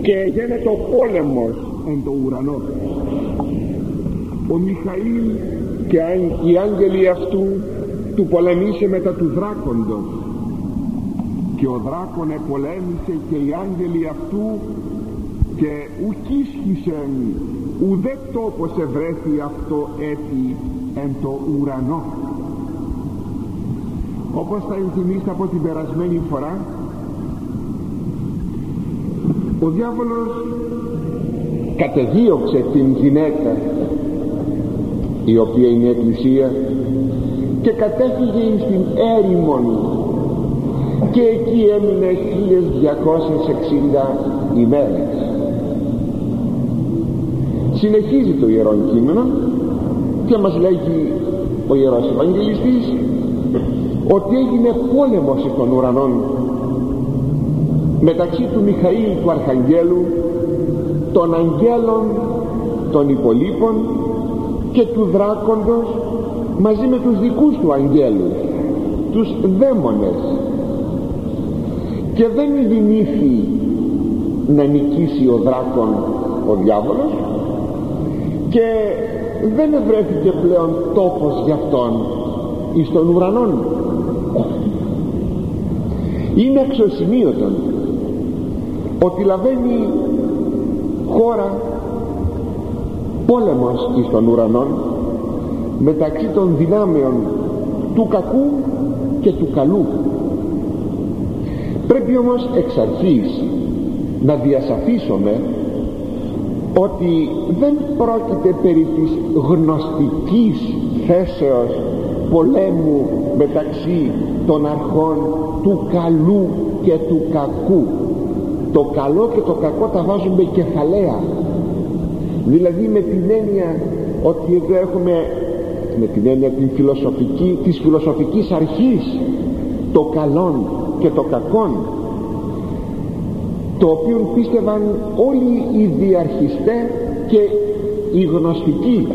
και γίνεται ο πόλεμος εν το ουρανό. Ο Μιχαήλ και οι άγγελοι αυτού του πολεμήσε μετά του δράκοντος, και ο δράκον επολέμησε και οι άγγελοι αυτού, και ουκ ίσχυσεν ουδέ τόπος ευρέθη αυτό έτη εν το ουρανό. Όπως θα ενθυμίστε από την περασμένη φορά, ο διάβολος κατεδίωξε την γυναίκα, η οποία είναι η Εκκλησία, και κατέφυγε στην έρημον, και εκεί έμεινε 1260 ημέρες. Συνεχίζει το Ιερό Κείμενο και μας λέγει ο Ιερός Ευαγγελιστής ότι έγινε πόλεμος των ουρανών μεταξύ του Μιχαήλ του Αρχαγγέλου, των αγγέλων των υπολείπων και του δράκοντος μαζί με τους δικούς του αγγέλους, τους δαίμονες, και δεν ειδηνήθη να νικήσει ο δράκον ο διάβολος, και δεν ευρέθηκε πλέον τόπος για αυτόν εις των ουρανών. Είναι αξιοσημείωτον ότι λαβαίνει χώρα πόλεμος εις των ουρανών μεταξύ των δυνάμεων του κακού και του καλού. Πρέπει όμως εξ αρχής να διασαφίσουμε ότι δεν πρόκειται περί της γνωστικής θέσεως πολέμου μεταξύ των αρχών του καλού και του κακού. Το καλό και το κακό τα βάζουμε κεφαλαία, δηλαδή με την έννοια ότι εδώ έχουμε, με την έννοια την φιλοσοφική, της φιλοσοφικής αρχής, το καλόν και το κακόν, το οποίο πίστευαν όλοι οι διαρχιστές και οι γνωστικοί.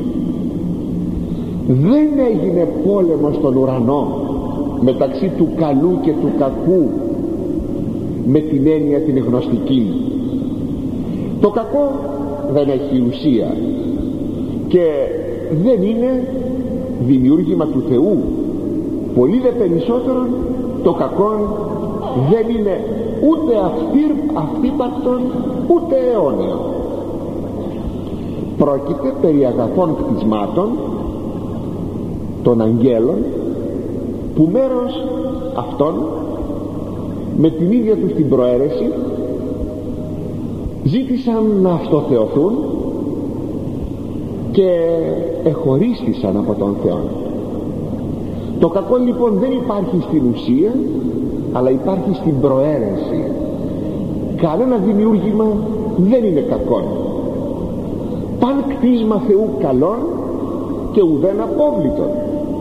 Δεν έγινε πόλεμος στον ουρανό μεταξύ του καλού και του κακού με την έννοια την γνωστική. Το κακό δεν έχει ουσία και δεν είναι δημιούργημα του Θεού. Πολύ δε περισσότερο το κακό δεν είναι ούτε αυτύπαρκτον ούτε αιώνιο. Πρόκειται περί αγαθών κτισμάτων των αγγέλων, που μέρος αυτών με την ίδια τους την προαίρεση ζήτησαν να αυτοθεωθούν και εχωρίστησαν από τον Θεό. Το κακό λοιπόν δεν υπάρχει στην ουσία, αλλά υπάρχει στην προαίρεση. Κανένα δημιούργημα δεν είναι κακό. Παν κτίσμα Θεού καλών και ουδέν απόβλητον.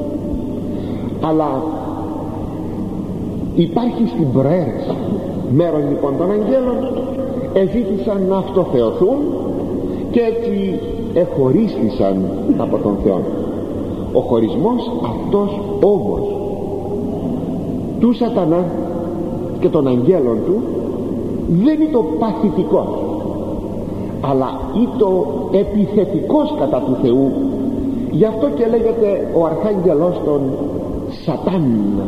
Αλλά υπάρχει στην προαίρεση. Μέρος λοιπόν των αγγέλων εζήτησαν να αυτοθεωθούν και έτσι εχωρίστησαν από τον Θεό. Ο χωρισμός αυτός όμως του Σατανά και των αγγέλων του δεν είναι το παθητικός, αλλά είναι το επιθετικός κατά του Θεού. Γι' αυτό και λέγεται ο αρχάγγελος των Σατάν.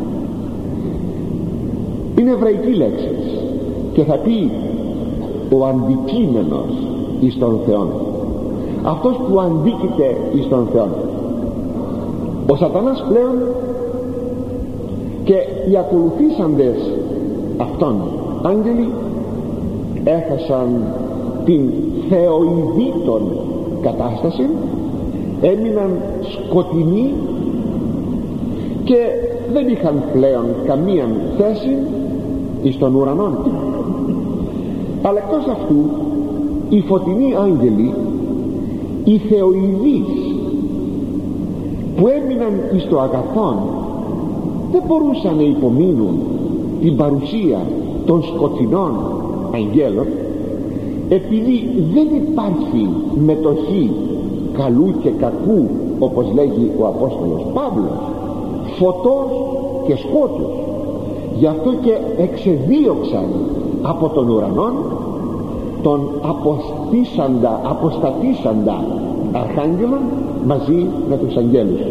Είναι εβραϊκή λέξη και θα πει ο αντικείμενος εις τον Θεό, αυτός που αντίκειται εις τον Θεό. Ο Σατανάς πλέον και οι ακολουθήσαντες αυτών άγγελοι έχασαν την θεοειδήτων κατάσταση, έμειναν σκοτεινοί και δεν είχαν πλέον καμία θέση εις των ουρανών. Αλλά εκτός αυτού οι φωτεινοί άγγελοι, οι θεοειδείς που έμειναν εις το αγαθόν, δεν μπορούσαν να υπομείνουν την παρουσία των σκοτεινών αγγέλων, επειδή δεν υπάρχει μετοχή καλού και κακού, όπως λέγει ο Απόστολος Παύλος, φωτός και σκότους. Γι' αυτό και εξεδίωξαν από τον ουρανό τον αποστατήσαντα αρχάγγελο μαζί με τους αγγέλους.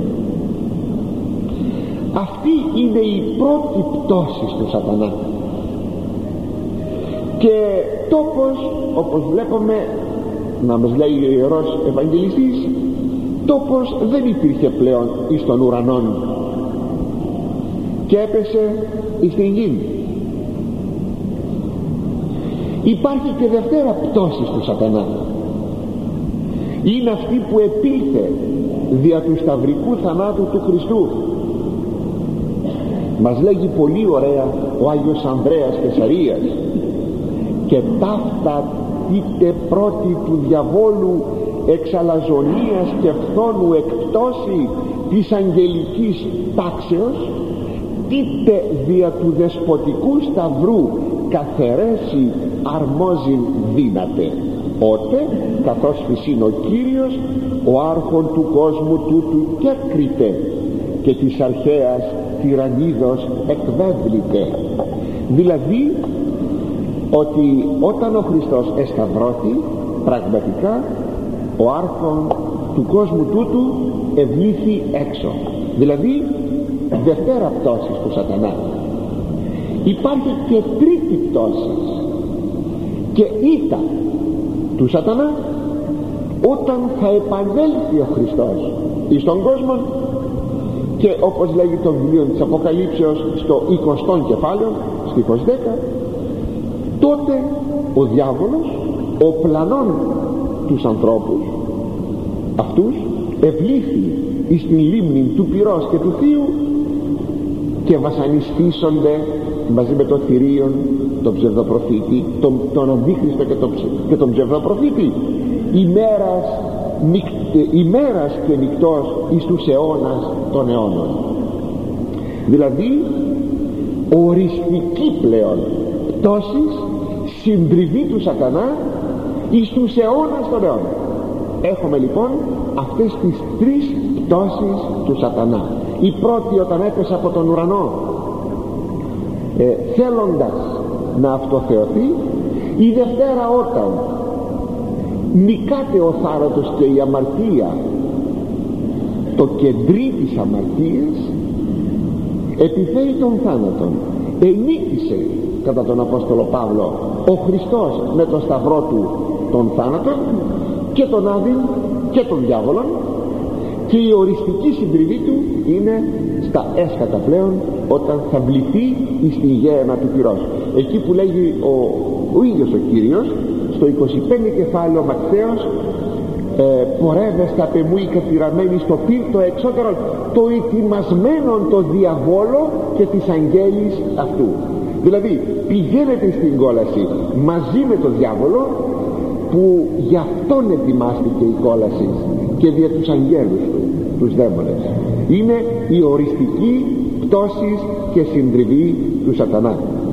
Αυτή είναι η πρώτη πτώση του σατανά, και τόπος, όπως βλέπουμε να μας λέει ο Ιερός Ευαγγελιστής, τόπος δεν υπήρχε πλέον εις των ουρανών και έπεσε εις την γη. Υπάρχει και δευτέρα πτώση του σατανά, είναι αυτή που επήλθε δια του σταυρικού θανάτου του Χριστού. Μας λέγει πολύ ωραία ο Άγιος Ανδρέας Κεσαρίας: και ταύτα είτε πρώτη του διαβόλου εξαλαζονίας και φθόνου εκπτώση της αγγελικής τάξεως, είτε δια του δεσποτικού σταυρού καθαιρέσει αρμόζειν δύναται, ότε καθώς φυσίν ο Κύριος ο άρχον του κόσμου τούτου και κρίτε και της αρχαίας τυραννίδος εκβέβληται. Δηλαδή ότι όταν ο Χριστός εσταυρώθη, πραγματικά ο άρχον του κόσμου τούτου ευλήθη έξω, δηλαδή δευτέρα πτώση του σατανά. Υπάρχει και τρίτη πτώση και ήττα του σατανά όταν θα επανέλθει ο Χριστός εις τον κόσμο, και όπως λέγει το βιβλίο της Αποκαλύψεως στο 20ο κεφάλαιο στίχος 10, τότε ο διάβολος ο πλανών τους ανθρώπους αυτούς ευλήθη εις την λίμνη του πυρός και του θείου και βασανιστήσονται μαζί με το θηρίον, τον ψευδοπροφήτη, τον αντίχριστο και τον ψευδοπροφήτη ημέρας και νυκτός εις τους αιώνας των αιώνων. Δηλαδή οριστική πλέον πτώσης, συντριβή του σατανά εις τους αιώνας των αιώνων. Έχουμε λοιπόν αυτές τις τρεις πτώσεις του σατανά. Η πρώτη όταν έπεσε από τον ουρανό θέλοντας να αυτοθεωθεί, η δευτέρα όταν νικάται ο θάνατος και η αμαρτία, το κεντρί της αμαρτίας, επιφέρει τον θάνατον. Ενίκησε κατά τον Απόστολο Παύλο ο Χριστός με τον σταυρό του τον θάνατον και τον Άδην και τον διάβολον, και η οριστική συντριβή του είναι στα έσκατα πλέον όταν θα βληθεί εις την γέανα του πυρός. Εκεί που λέγει ο ίδιος ο Κύριος στο 25 κεφάλαιο Ματθαίος, πορεύεστα πεμού οι καθυραμένοι στο πύρτο εξώτερο το ετοιμασμένον το διαβόλο και της αγγέλης αυτού. Δηλαδή πηγαίνετε στην κόλαση μαζί με το διάβολο, που γι' αυτόν ετοιμάστηκε η κόλαση, και δια τους αγγέλους του, τους δαίμονες. Είναι η οριστική πτώση και συντριβή του σατανά.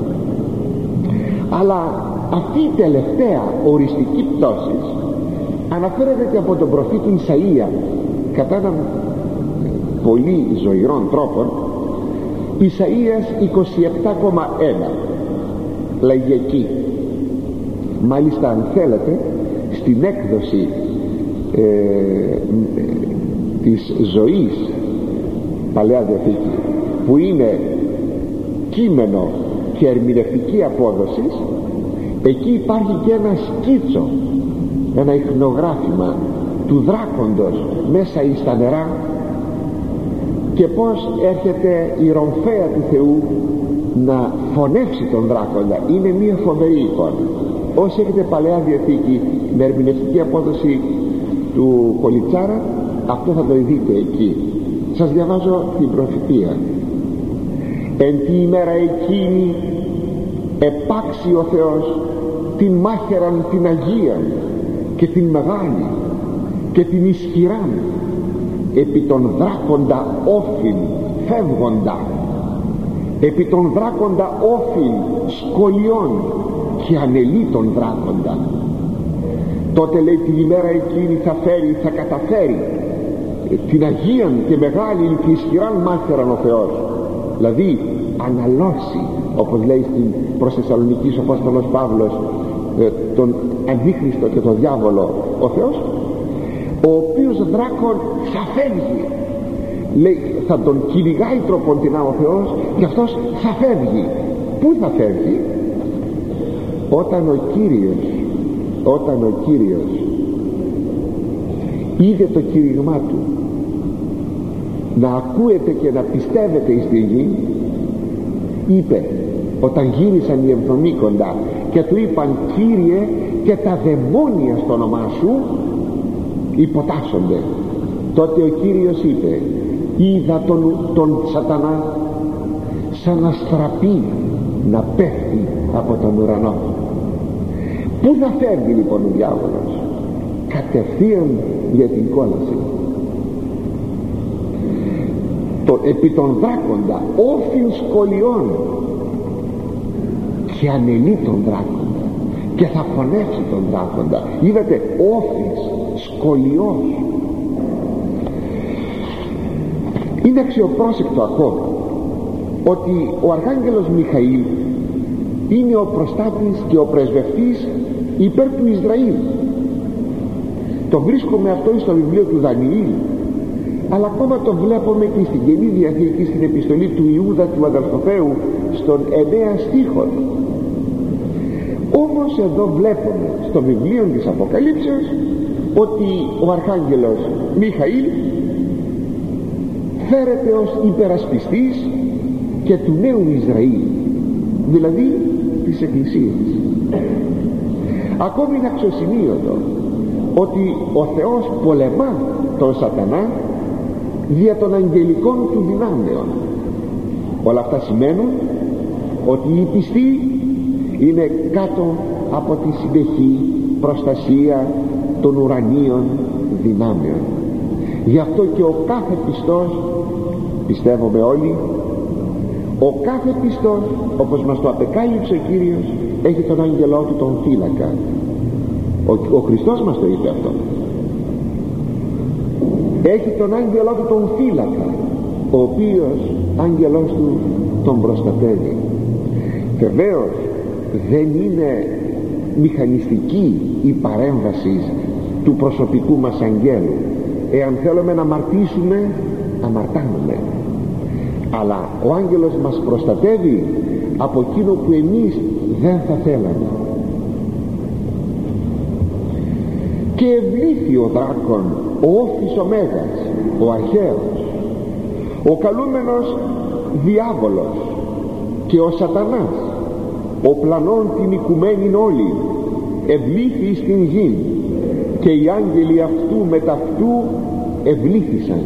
Αλλά αυτή η τελευταία οριστική πτώση αναφέρεται και από τον προφήτη Ισαΐα κατά έναν πολύ ζωηρών τρόπον. Ισαΐας 27,1 λέγει εκεί, μάλιστα αν θέλετε στην έκδοση της ζωής Παλαιά Διαθήκη, που είναι κείμενο και ερμηνευτική απόδοση, εκεί υπάρχει και ένα σκίτσο, ένα ιχνογράφημα του δράκοντος μέσα εις τα νερά, και πως έρχεται η ρομφαία του Θεού να φωνεύσει τον δράκοντα. Είναι μια φοβερή εικόνα. Όσοι έχετε Παλαιά Διαθήκη με ερμηνευτική απόδοση του Πολιτσάρα, αυτό θα το δείτε εκεί. Σας διαβάζω την προφητεία. Εν τη ημέρα εκείνη επάξει ο Θεός την μάχαιραν την Αγία και την μεγάλη και την ισχυράν επί των δράκοντα όφιν φεύγοντα, επί των δράκοντα όφιν σκολιών και ανελίτων δράκοντα. Τότε λέει την ημέρα εκείνη θα καταφέρει την Αγίαν και μεγάλη και ισχυράν μάχαιραν ο Θεός, δηλαδή αναλώσει, όπως λέει στην προς Θεσσαλονικής ο Απόστολος Παύλος, τον Αντίχριστο και τον διάβολο ο Θεός, ο οποίος δράκων θα φεύγει, λέει, θα τον κυνηγάει τροποντινά ο Θεός και αυτός θα φεύγει. Πού θα φεύγει? Όταν ο Κύριος είδε το κήρυγμά του να ακούετε και να πιστεύετε εις τη γη, είπε, όταν γύρισαν οι εβδομήκοντα και του είπαν, Κύριε, και τα δαιμόνια στο όνομά σου υποτάσσονται, τότε ο Κύριος είπε, είδα τον Σατανά σαν αστραπή να πέφτει από τον ουρανό. Πού θα φεύγει λοιπόν ο διάβολος? Κατευθείαν για την κόλαση. Επί των δράκοντα όφιν σκολιών και ανελεί τον δράκοντα και θα χωνεύσει τον δράκοντα. Είδατε, όφις, σκολιός. Είναι αξιοπρόσεκτο ακόμα ότι ο Αρχάγγελος Μιχαήλ είναι ο προστάτης και ο πρεσβευτής υπέρ του Ισραήλ. Το βρίσκουμε αυτό στο βιβλίο του Δανιήλ, αλλά ακόμα το βλέπουμε και στην Καινή Διαθήκη, στην επιστολή του Ιούδα του Αδελφοθέου, στον 9 στίχο. Όμως εδώ βλέπουμε στο βιβλίο της Αποκαλύψεως ότι ο Αρχάγγελος Μιχαήλ φέρεται ως υπερασπιστής και του νέου Ισραήλ, δηλαδή της Εκκλησίας. Ακόμη είναι αξιοσημείωτο ότι ο Θεός πολεμά τον Σατανά δια των αγγελικών του δυνάμεων. Όλα αυτά σημαίνουν ότι οι πιστοί είναι κάτω από τη συνεχή προστασία των ουρανίων δυνάμεων. Γι' αυτό και ο κάθε πιστός, πιστεύουμε όλοι, ο κάθε πιστός, όπως μας το απεκάλυψε ο Κύριος, έχει τον άγγελό του τον φύλακα. Ο Χριστός μας το είπε αυτό. Έχει τον άγγελό του τον φύλακα, ο οποίος άγγελός του τον προστατεύει. Βεβαίως δεν είναι μηχανιστική η παρέμβαση του προσωπικού μας αγγέλου. Εάν θέλουμε να αμαρτήσουμε, αμαρτάνουμε, αλλά ο άγγελος μας προστατεύει από εκείνο που εμείς δεν θα θέλαμε. Και ευλήθη ο δράκων, ο όφης ο Μέγας, ο αρχαίος, ο καλούμενος διάβολος και ο Σατανάς, ο πλανών την οικουμένην όλη, ευλήθη στην γη, και οι άγγελοι αυτού μεταυτού ευλήθησαν.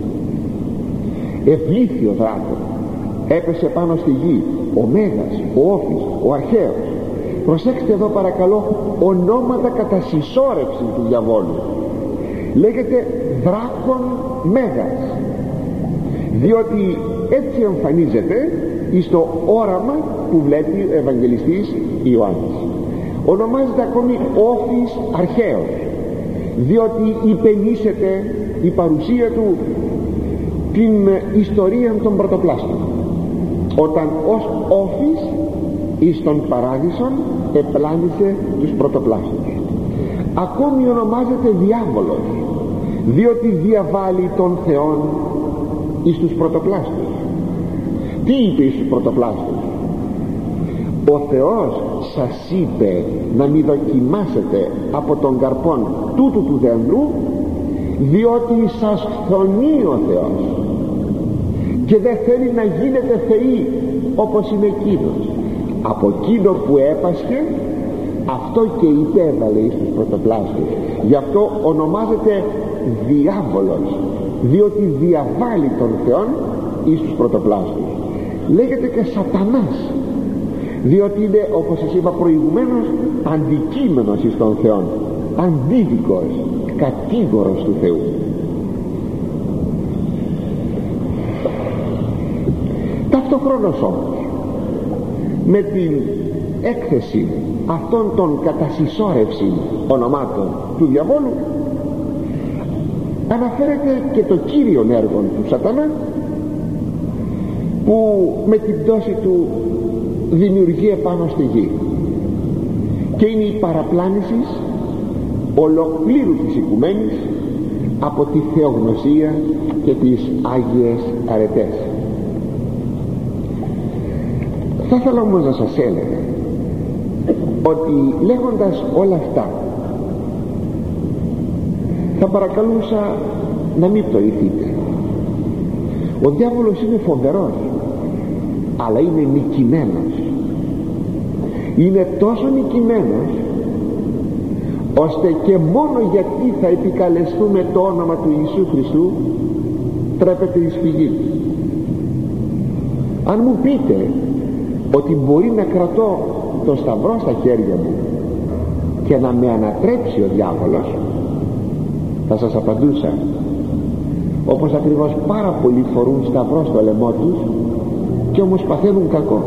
Ευλήθη ο δράκων, έπεσε πάνω στη γη, ο Μέγας, ο όφης, ο αρχαίος. Προσέξτε εδώ παρακαλώ ονόματα κατά συσσόρευση του διαβόλου. Λέγεται δράκων Μέγας, διότι έτσι εμφανίζεται στο όραμα που βλέπει ο Ευαγγελιστής Ιωάννης. Ονομάζεται ακόμη όφης αρχαίος, διότι υπενήσεται η παρουσία του την ιστορία των πρωτοπλάστων, όταν ως όφης εις τον παράδεισον επλάνησε τους πρωτοπλάστους. Ακόμη ονομάζεται διάβολος, διότι διαβάλλει τον Θεόν εις τους πρωτοπλάστους. Τι είπε εις τους πρωτοπλάστους? Ο Θεός σας είπε να μην δοκιμάσετε από τον καρπόν τούτου του δέντρου, διότι σας φθονεί ο Θεός και δεν θέλει να γίνετε θεοί όπως είναι εκείνος. Από εκείνο που έπασχε, αυτό και υπέβαλε εις τους πρωτοπλάστους. Γι' αυτό ονομάζεται διάβολος, διότι διαβάλλει τον Θεόν εις τους πρωτοπλάστους. Λέγεται και Σατανάς, διότι είναι, όπως σας είπα προηγουμένως, αντικείμενος εις τον Θεόν, αντίδικος, κατήγορος του Θεού. Ταυτοχρόνως όμως με την έκθεση αυτών των κατασυσσόρευση ονομάτων του διαβόλου, αναφέρεται και το κύριον έργο του Σατανά, που με την πτώση του δημιουργεί επάνω στη γη. και είναι η παραπλάνηση ολοκλήρου της οικουμένης από τη θεογνωσία και τις Άγιες αρετές. Θα ήθελα όμως να σας έλεγα ότι λέγοντας όλα αυτά θα παρακαλούσα να μην πτωηθείτε. Ο διάβολος είναι φοβερός, αλλά είναι νικημένος. Είναι τόσο νικημένος ώστε και μόνο γιατί θα επικαλεστούμε το όνομα του Ιησού Χριστού τρέπεται η σφυγή του. Αν μου πείτε ότι μπορεί να κρατώ το σταυρό στα χέρια μου και να με ανατρέψει ο διάβολος, θα σας απαντούσα όπως ακριβώς πάρα πολλοί φορούν σταυρό στο λαιμό τους και όμως παθαίνουν κακό,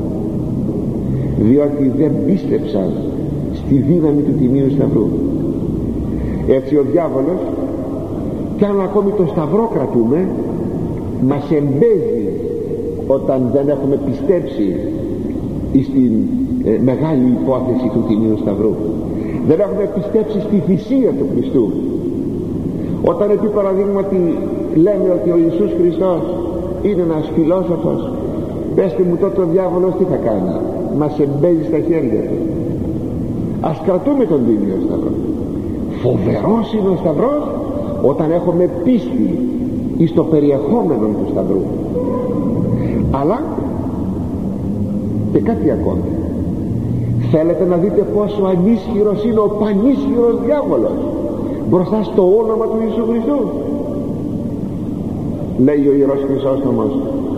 διότι δεν πίστεψαν στη δύναμη του Τιμίου Σταυρού. Έτσι ο διάβολος, κι αν ακόμη το σταυρό κρατούμε, μας εμπέζει όταν δεν έχουμε πιστέψει στην μεγάλη υπόθεση του Τιμίου Σταυρού, δεν έχουμε πιστέψει στη θυσία του Χριστού. Όταν επί παραδείγματι λέμε ότι ο Ιησούς Χριστός είναι ένας φιλόσοφος, πέστε μου τότε ο διάβολος τι θα κάνει? Μας εμπέζει στα χέρια του. Ας κρατούμε τον Τίμιο Σταυρό. Φοβερός είναι ο Σταυρός όταν έχουμε πίστη εις το περιεχόμενο του Σταυρού. Αλλά και κάτι ακόμη, θέλετε να δείτε πόσο ανίσχυρος είναι ο πανίσχυρος διάβολος μπροστά στο όνομα του Ιησού Χριστού? Λέει ο Ιερός Χρυσόστομος,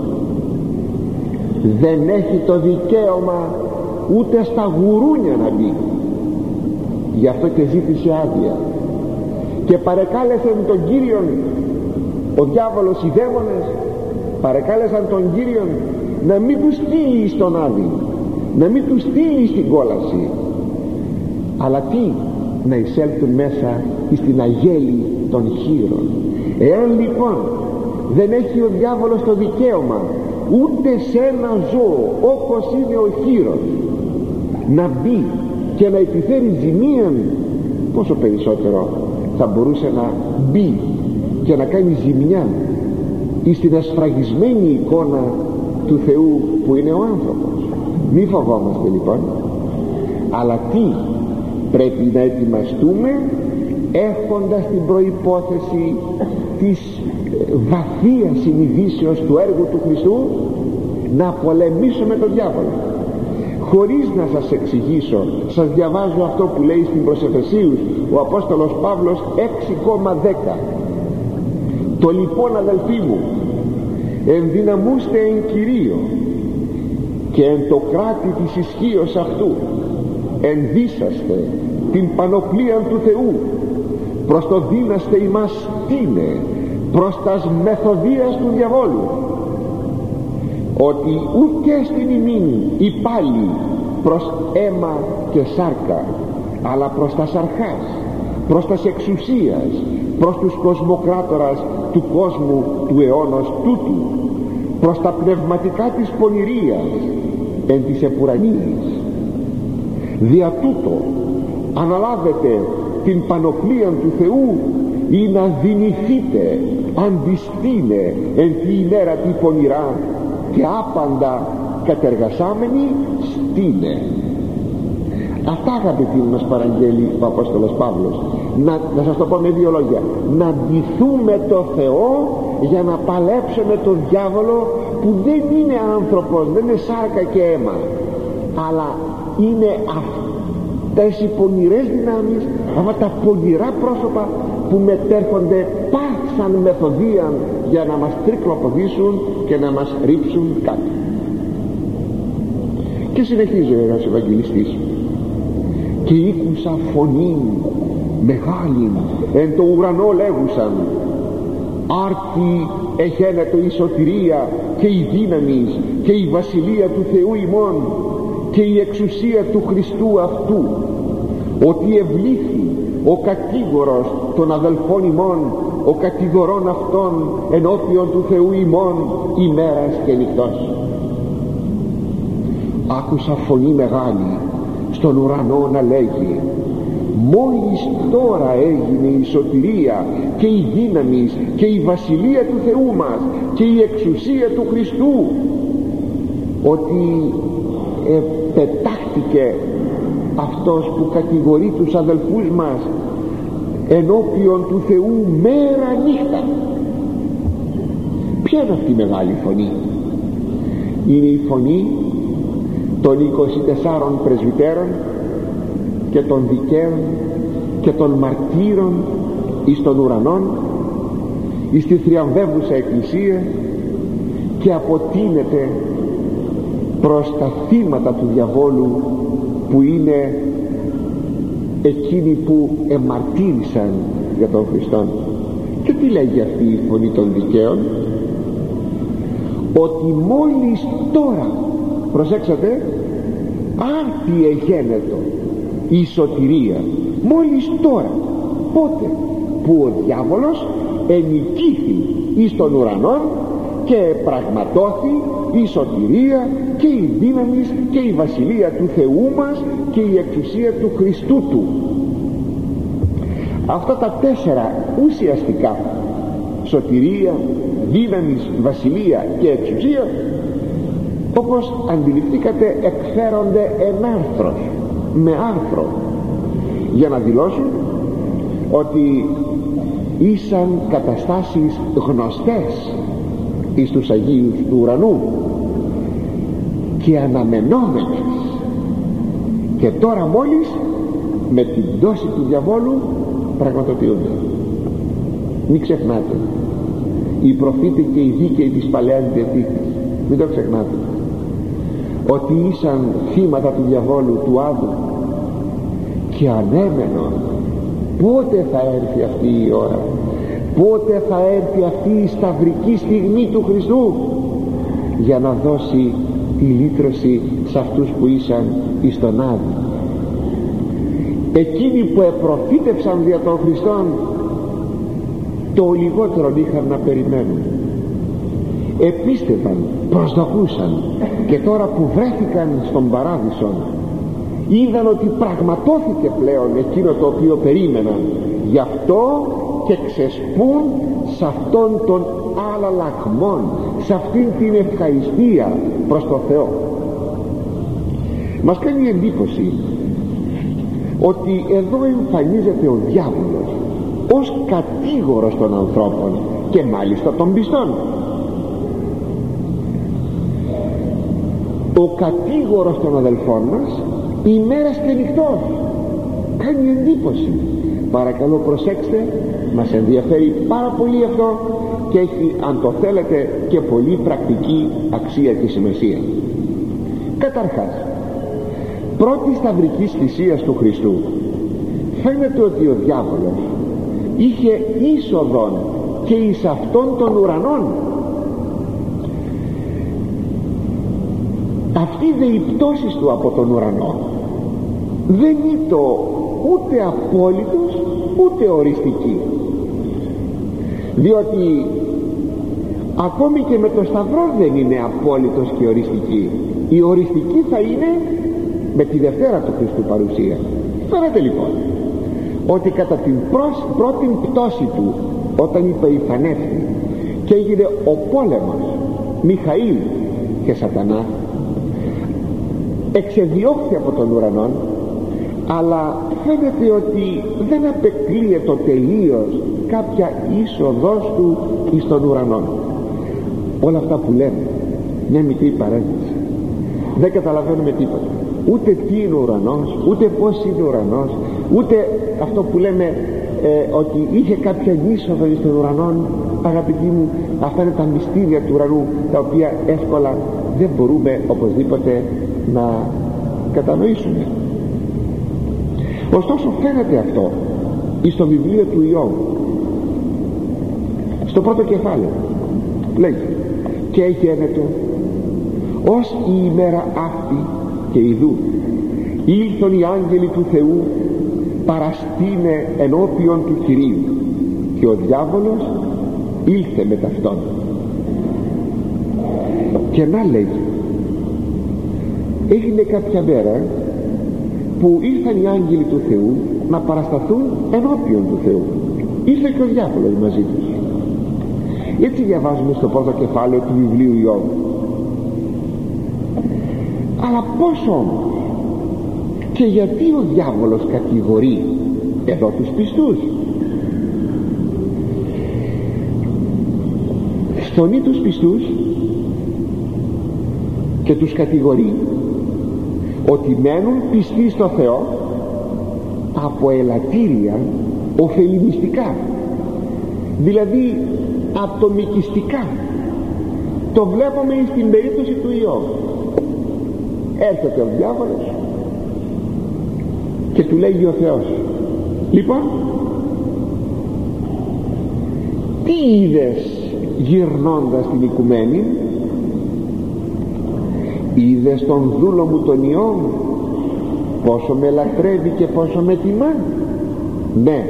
δεν έχει το δικαίωμα ούτε στα γουρούνια να μπει. Γι' αυτό και ζήτησε άδεια και παρεκάλεσε τον Κύριον, ο διάβολος, οι δαίμονες παρεκάλεσαν τον Κύριον να μην του στείλει στον Άδη, να μην του στείλει στην κόλαση, αλλά τι? Να εισέλθουν μέσα στην αγέλη των χείρων. Εάν λοιπόν δεν έχει ο διάβολος το δικαίωμα ούτε σε ένα ζώο όπως είναι ο χείρος να μπει και να επιφέρει ζημία, πόσο περισσότερο θα μπορούσε να μπει και να κάνει ζημιά στην ασφραγισμένη εικόνα του Θεού που είναι ο άνθρωπος. Μη φοβόμαστε λοιπόν, αλλά τι πρέπει να ετοιμαστούμε έχοντας την προϋπόθεση της βαθίας συνειδήσεως του έργου του Χριστού, να πολεμήσουμε τον διάβολο. Χωρίς να σας εξηγήσω, σας διαβάζω αυτό που λέει στην προς Εφεσίους ο Απόστολος Παύλος 6,10. Το λοιπόν αδελφοί μου, ενδυναμούστε εν Κυρίω και εν το κράτη της ισχύως αυτού, ενδύσαστε την πανοπλία του Θεού, προς το δύναστε ημάς τίνε προς τας μεθοδίας του διαβόλου, ότι ουκ στην ημίν υπάλληλοι προς αίμα και σάρκα, αλλά προς τας αρχάς, προς τας εξουσίας, προς τους κοσμοκράτορας του κόσμου του αιώνος τούτου, προς τα πνευματικά της πονηρίας εν της επουρανίας. Δια τούτο αναλάβετε την πανοπλία του Θεού, ή να δυνηθείτε αντιστήνε εν τη ημέρα τη πονηρά και άπαντα κατεργασάμενοι στήνε. Αυτά αγαπητοί μας παραγγέλει ο Απόστολος Παύλος. Να σας το πω με δύο λόγια: να ντυθούμε το Θεό για να παλέψουμε τον διάβολο, που δεν είναι άνθρωπος, δεν είναι σάρκα και αίμα, αλλά είναι αυτές οι πονηρές δυνάμεις, αυτά τα πονηρά πρόσωπα που μετέρχονται πάσαν μεθοδία για να μας τρικλοποδήσουν και να μας ρίψουν κάτω. Και συνεχίζει ο Ιερός Ευαγγελιστής: και ήκουσα φωνή μεγάλη εν το ουρανό λέγουσαν, άρτη εχαίνετο η σωτηρία και η δύναμη και η βασιλεία του Θεού ημών και η εξουσία του Χριστού αυτού, ότι ευλήθη ο κατήγορος των αδελφών ημών, ο κατηγορών αυτών ενώπιον του Θεού ημών ημέρας και νυχτός. Άκουσα φωνή μεγάλη στον ουρανό να λέγει: μόλις τώρα έγινε η σωτηρία και η δύναμη και η βασιλεία του Θεού μας και η εξουσία του Χριστού, ότι πετάχτηκε αυτός που κατηγορεί τους αδελφούς μας ενώπιον του Θεού μέρα νύχτα. Ποια είναι αυτή η μεγάλη φωνή? Είναι η φωνή των 24 πρεσβυτέρων και των δικαίων και των μαρτύρων εις των ουρανών, εις τη θριαμβεύουσα εκκλησία, και αποτείνεται προς τα θύματα του διαβόλου, που είναι εκείνοι που εμαρτύρησαν για τον Χριστό. Και τι λέγει αυτή η φωνή των δικαίων? Ότι μόλις τώρα, προσέξατε, άρτη εγένετο η σωτηρία. Μόλις τώρα. Πότε? Που ο διάβολος ενικήθη εις των ουρανών και πραγματώθη η σωτηρία και η δύναμη και η βασιλεία του Θεού μας και η εξουσία του Χριστού του. Αυτά τα 4 ουσιαστικά, σωτηρία, δύναμη, βασιλεία και εξουσία, όπως αντιληφθήκατε, εκφέρονται ενάρθρος, με άρθρο, για να δηλώσουν ότι ήσαν καταστάσεις γνωστές εις τους Αγίους του ουρανού και αναμενόμενες, και τώρα μόλις με την πτώση του διαβόλου πραγματοποιούνται. Μην ξεχνάτε, οι προφήτες και οι δίκαιοι της Παλαιάς Διαθήκης, μην το ξεχνάτε, ότι ήσαν θύματα του διαβόλου, του Άδου, και ανέμενον πότε θα έρθει αυτή η ώρα, πότε θα έρθει αυτή η σταυρική στιγμή του Χριστού, για να δώσει τη λύτρωση σε αυτούς που ήσαν εις τον Άδη. Εκείνοι που επροφήτευσαν δια των Χριστών, το λιγότερο είχαν να περιμένουν. Επίστευαν, προσδοκούσαν, και τώρα που βρέθηκαν στον παράδεισο, είδαν ότι πραγματώθηκε πλέον εκείνο το οποίο περίμεναν. Γι' αυτό και ξεσπούν σε αυτόν τον αλλαλαγμόν, σε αυτήν την ευχαριστία προς τον Θεό. Μας κάνει εντύπωση ότι εδώ εμφανίζεται ο διάβολος ως κατήγορος των ανθρώπων, και μάλιστα των πιστών. Ο κατήγορος των αδελφών μας ημέρας και νυχτός. Κάνει εντύπωση. Παρακαλώ προσέξτε, μας ενδιαφέρει πάρα πολύ αυτό και έχει, αν το θέλετε, και πολύ πρακτική αξία και σημασία. Καταρχάς, πρώτη σταυρικής θυσίας του Χριστού, φαίνεται ότι ο διάβολος είχε είσοδον και εις αυτών των ουρανών. Αυτή δε η πτώση του από τον ουρανό δεν είναι ούτε απόλυτος ούτε οριστική, διότι ακόμη και με το σταυρό δεν είναι απόλυτος και οριστική. Η οριστική θα είναι με τη Δευτέρα του Χριστού παρουσία. Φαίνεται λοιπόν ότι κατά την πρώτη πτώση του, όταν υπερηφανεύθη και έγινε ο πόλεμος Μιχαήλ και Σατανά, εξεδιώχθη από τον ουρανό, αλλά φαίνεται ότι δεν απεκλείεται τελείως κάποια είσοδος του εις τον ουρανό. Όλα αυτά που λέμε, μια μικρή παρένθεση, δεν καταλαβαίνουμε τίποτα, ούτε τι είναι ο ουρανός, ούτε πως είναι ο ουρανός, ούτε αυτό που λέμε ότι είχε κάποια είσοδο εις τον ουρανό. Αγαπητοί μου, αυτά είναι τα μυστήρια του ουρανού, τα οποία εύκολα δεν μπορούμε οπωσδήποτε να κατανοήσουμε. Ωστόσο φαίνεται αυτό στο βιβλίο του Ιώβου, στο πρώτο κεφάλαιο λέγει: και γένετο ως η ημέρα αυτή, και ιδού ήλθον οι άγγελοι του Θεού παραστήνε ενώπιον του Κυρίου, και ο διάβολος ήλθε με ταυτόν. Και να λέγει, έγινε κάποια μέρα που ήρθαν οι άγγελοι του Θεού να παρασταθούν ενώπιον του Θεού. Ήρθε και ο διάβολος μαζί τους. Έτσι διαβάζουμε στο πρώτο κεφάλαιο του βιβλίου Ιώβ. Αλλά πώς όμως και γιατί ο διάβολος κατηγορεί εδώ τους πιστούς? Στονεί τους πιστούς και τους κατηγορεί ότι μένουν πιστοί στο Θεό από ελαττήρια ωφελημιστικά, δηλαδή ατομικιστικά. Το βλέπουμε στην περίπτωση του Ιώβ. Έρχεται ο διάβολος και του λέγει ο Θεός: λοιπόν, τι είδες γυρνώντας την οικουμένη? Είδες τον δούλο μου τον Ιώβ, πόσο με λατρεύει και πόσο με τιμά? Ναι,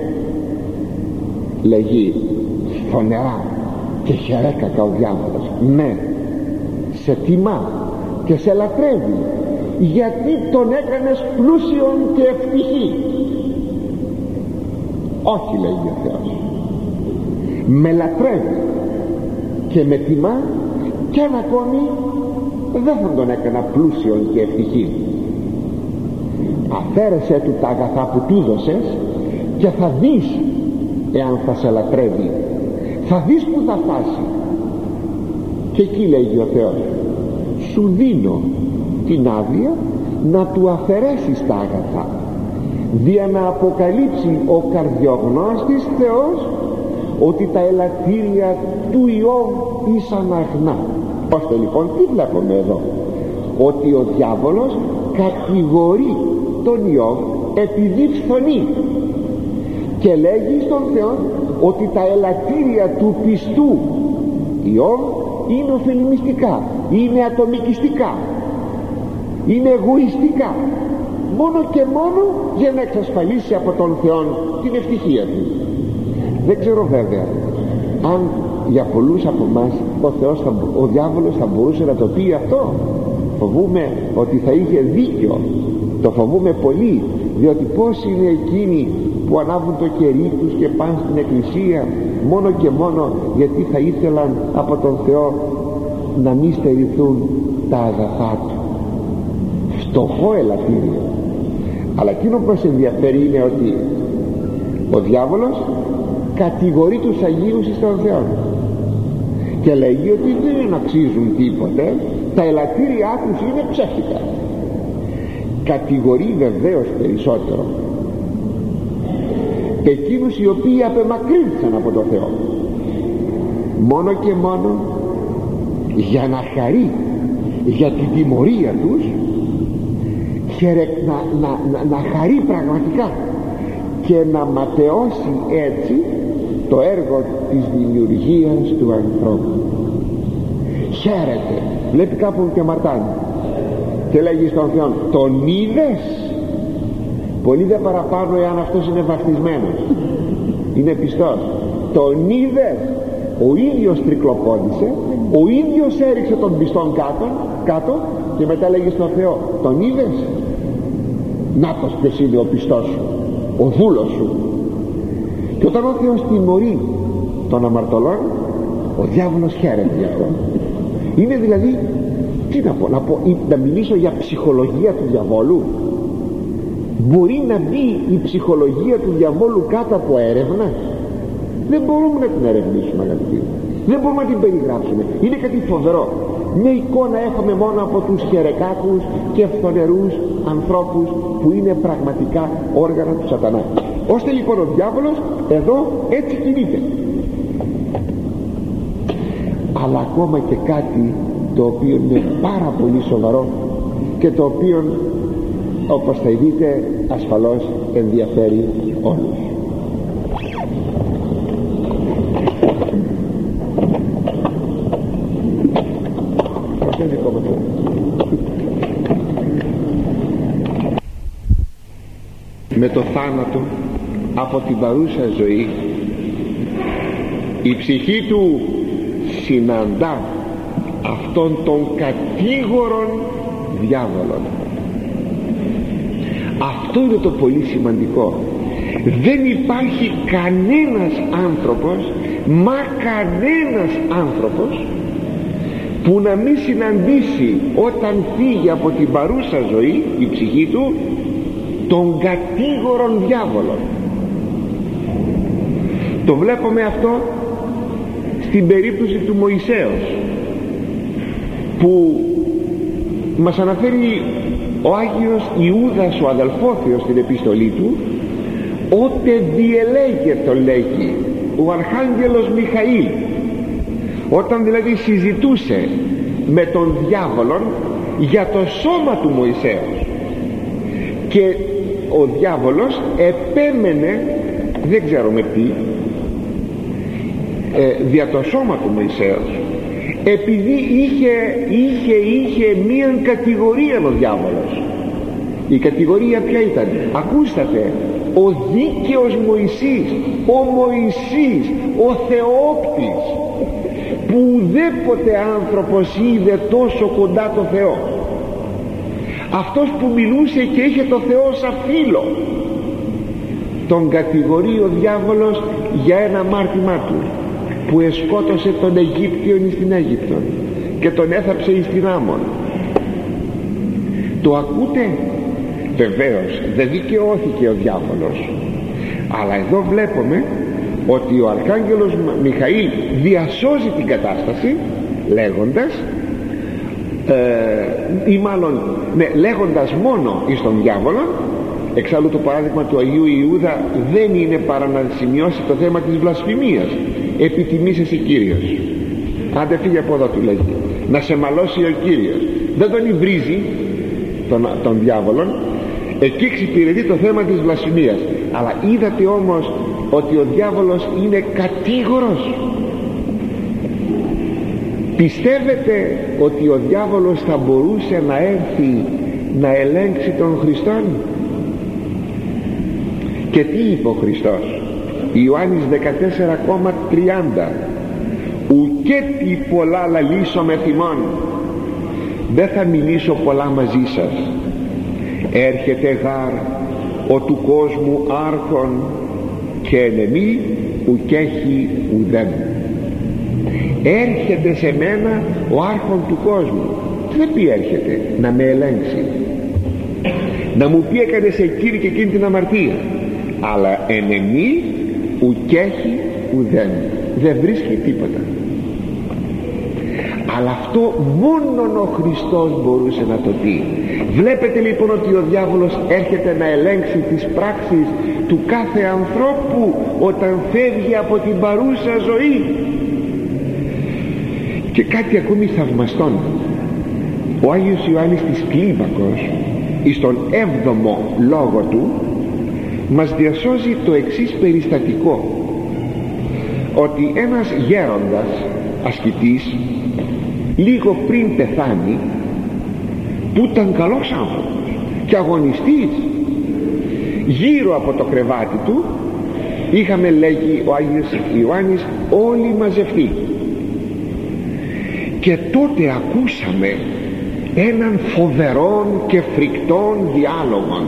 λέγει φωνερά και χερέκακα ο διάβολος. Ναι, σε τιμά και σε λατρεύει, γιατί τον έκανες πλούσιον και ευτυχή. Όχι, λέγει ο Θεός, με λατρεύει και με τιμά, και αν ακόμη δεν θα τον έκανα πλούσιον και ευτυχή. Αφαίρεσέ του τα αγαθά που του δώσες και θα δεις εάν θα σε λατρεύει, θα δεις που θα φτάσει. Και εκεί λέγει ο Θεός: σου δίνω την άδεια να του αφαιρέσεις τα αγαθά, δια να αποκαλύψει ο καρδιογνώστης Θεός ότι τα ελαττήρια του Ιώβ ήσαν αγνά. Ώστε λοιπόν τι βλέπουμε εδώ? Ότι ο διάβολος κατηγορεί τον Ιώβ επειδή φθονεί και λέγει στον Θεό ότι τα ελαττήρια του πιστού Ιώβ είναι ωφελημιστικά, είναι ατομικιστικά, είναι εγωιστικά, μόνο και μόνο για να εξασφαλίσει από τον Θεό την ευτυχία του. Δεν ξέρω βέβαια αν για πολλούς από εμάς ο διάβολος θα μπορούσε να το πει αυτό. Φοβούμαι ότι θα είχε δίκιο, το φοβούμαι πολύ, διότι πώς είναι εκείνοι που ανάβουν το κερί τους και πάνε στην εκκλησία μόνο και μόνο γιατί θα ήθελαν από τον Θεό να μην στερηθούν τα αγαθά του. Φτωχό ελαττήριο. Αλλά εκείνο που μας ενδιαφέρει είναι ότι ο διάβολος κατηγορεί τους Αγίους στον Θεό και λέγει ότι δεν αξίζουν τίποτε, τα ελαττήριά τους είναι ψεύτικα. Κατηγορεί βεβαίως περισσότερο εκείνους οι οποίοι απεμακρύνθηκαν από το Θεό, μόνο και μόνο για να χαρεί για την τιμωρία τους, να χαρεί πραγματικά και να ματαιώσει έτσι το έργο της δημιουργίας του ανθρώπου. Χαίρεται, βλέπει κάπου και αμαρτάνει και λέγει στον Θεό: τον είδες? Πολύ δε παραπάνω εάν αυτός είναι βαφτισμένος, είναι πιστός. Τον είδες? Ο ίδιος τρικλοπόδησε, ο ίδιος έριξε τον πιστόν κάτω και μετά λέγει στον Θεό: τον είδες? Νάτος ποιος είναι ο πιστός σου, ο δούλος σου. Και όταν ο Θεός τιμωρεί τον αμαρτωλόν, ο διάβολος χαίρεται γι' αυτό. Είναι δηλαδή, τι να μιλήσω για ψυχολογία του διαβόλου? Μπορεί να μπει η ψυχολογία του διαβόλου κάτω από έρευνα? Δεν μπορούμε να την ερευνήσουμε, αγαπητοί, δεν μπορούμε να την περιγράψουμε. Είναι κάτι φοβερό. Μια εικόνα έχουμε μόνο από τους χερεκάκους και φθονερούς ανθρώπους που είναι πραγματικά όργανα του σατανά. Ώστε λοιπόν ο διάβολος εδώ έτσι κινείται. Αλλά ακόμα και κάτι το οποίο είναι πάρα πολύ σοβαρό και το οποίο, όπως θα δείτε, ασφαλώς ενδιαφέρει όλους. Με το θάνατο από την παρούσα ζωή η ψυχή του συναντά αυτόν τον κατήγορον διάβολον, Αυτό είναι το πολύ σημαντικό. Δεν υπάρχει κανένας άνθρωπος, μα κανένας άνθρωπος, που να μην συναντήσει όταν φύγει από την παρούσα ζωή η ψυχή του τον κατήγορον διάβολο. Το βλέπουμε αυτό στην περίπτωση του Μωυσέως, που μας αναφέρει ο Άγιος Ιούδας ο αδελφόθεος στην επιστολή του, ότε διελέγε το λέγει ο Αρχάγγελος Μιχαήλ, όταν δηλαδή συζητούσε με τον διάβολον για το σώμα του Μωυσέως, και ο διάβολος επέμενε, δεν ξέρουμε τι, δια το σώμα του Μωυσέως, επειδή είχε μίαν κατηγορία ο διάβολος. Η κατηγορία ποια ήταν? Ακούσατε, ο δίκαιος Μωυσής, ο Μωυσής, ο Θεόπτης, που ουδέποτε άνθρωπος είδε τόσο κοντά το Θεό, αυτός που μιλούσε και είχε το Θεό σαν φίλο, τον κατηγορεί ο διάβολος για ένα αμάρτημά του, που εσκότωσε τον Αιγύπτιον στην Αίγυπτο και τον έθαψε εις την Άμμον. Το ακούτε? Βεβαίως δεν δικαιώθηκε ο διάβολος, αλλά εδώ βλέπουμε ότι ο Αρχάγγελος Μιχαήλ διασώζει την κατάσταση λέγοντας ή μάλλον λέγοντας μόνο εις τον διάβολο. Εξάλλου το παράδειγμα του Αγίου Ιούδα δεν είναι παρά να σημειώσει το θέμα της βλασφημίας. Επιτιμήσεσαι Κύριος, άντε φύγε από εδώ, του λέγει, να σε μαλώσει ο Κύριος. Δεν τον υβρίζει τον διάβολον, εκεί εξυπηρετεί το θέμα της βλασφημίας. Αλλά είδατε όμως ότι ο διάβολος είναι κατήγορος. Πιστεύετε ότι ο διάβολος θα μπορούσε να έρθει να ελέγξει τον Χριστόν? Και τι είπε ο Χριστός? Ιωάννης 14,30, ουκέτι πολλά λαλήσω με θυμών, δεν θα μιλήσω πολλά μαζί σας, έρχεται γάρ ο του κόσμου άρχον και ενεμή ουκέχει ουδέν. Έρχεται σε μένα ο άρχον του κόσμου. Τι δεν πει έρχεται? Να με ελέγξει, να μου πει έκανες εκείνη και εκείνη την αμαρτία, αλλά ενεμή ουκέχει ουδέν, δεν βρίσκει τίποτα. Αλλά αυτό μόνον ο Χριστός μπορούσε να το πει. Βλέπετε λοιπόν ότι ο διάβολος έρχεται να ελέγξει τις πράξεις του κάθε ανθρώπου όταν φεύγει από την παρούσα ζωή. Και κάτι ακόμη θαυμαστόν, ο Άγιος Ιωάννης της Κλίμακος εις τον 7ο λόγο του μας διασώζει το εξής περιστατικό, ότι ένας γέροντας ασκητής λίγο πριν πεθάνει, που ήταν καλός άνθρωπος και αγωνιστής, γύρω από το κρεβάτι του είχαμε, λέγει ο Άγιος Ιωάννης, όλοι μαζευτεί, και τότε ακούσαμε έναν φοβερόν και φρικτόν διάλογο.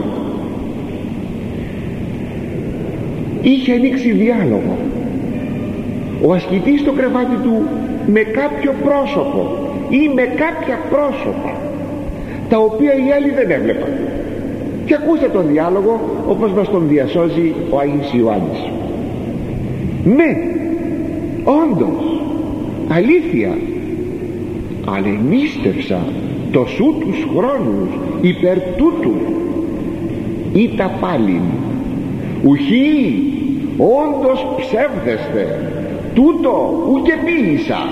Είχε ανοίξει διάλογο ο ασκητής στο κρεβάτι του με κάποιο πρόσωπο ή με κάποια πρόσωπα τα οποία οι άλλοι δεν έβλεπαν, και ακούστε τον διάλογο όπως μας τον διασώζει ο Άγιος Ιωάννης. Ναι, όντως, αλήθεια, αλλά ενίστευσα το σου τους χρόνους υπέρ τούτου ή τα πάλιν ουχή, όντως ψεύδεστε, τούτο ουκε ποίησα.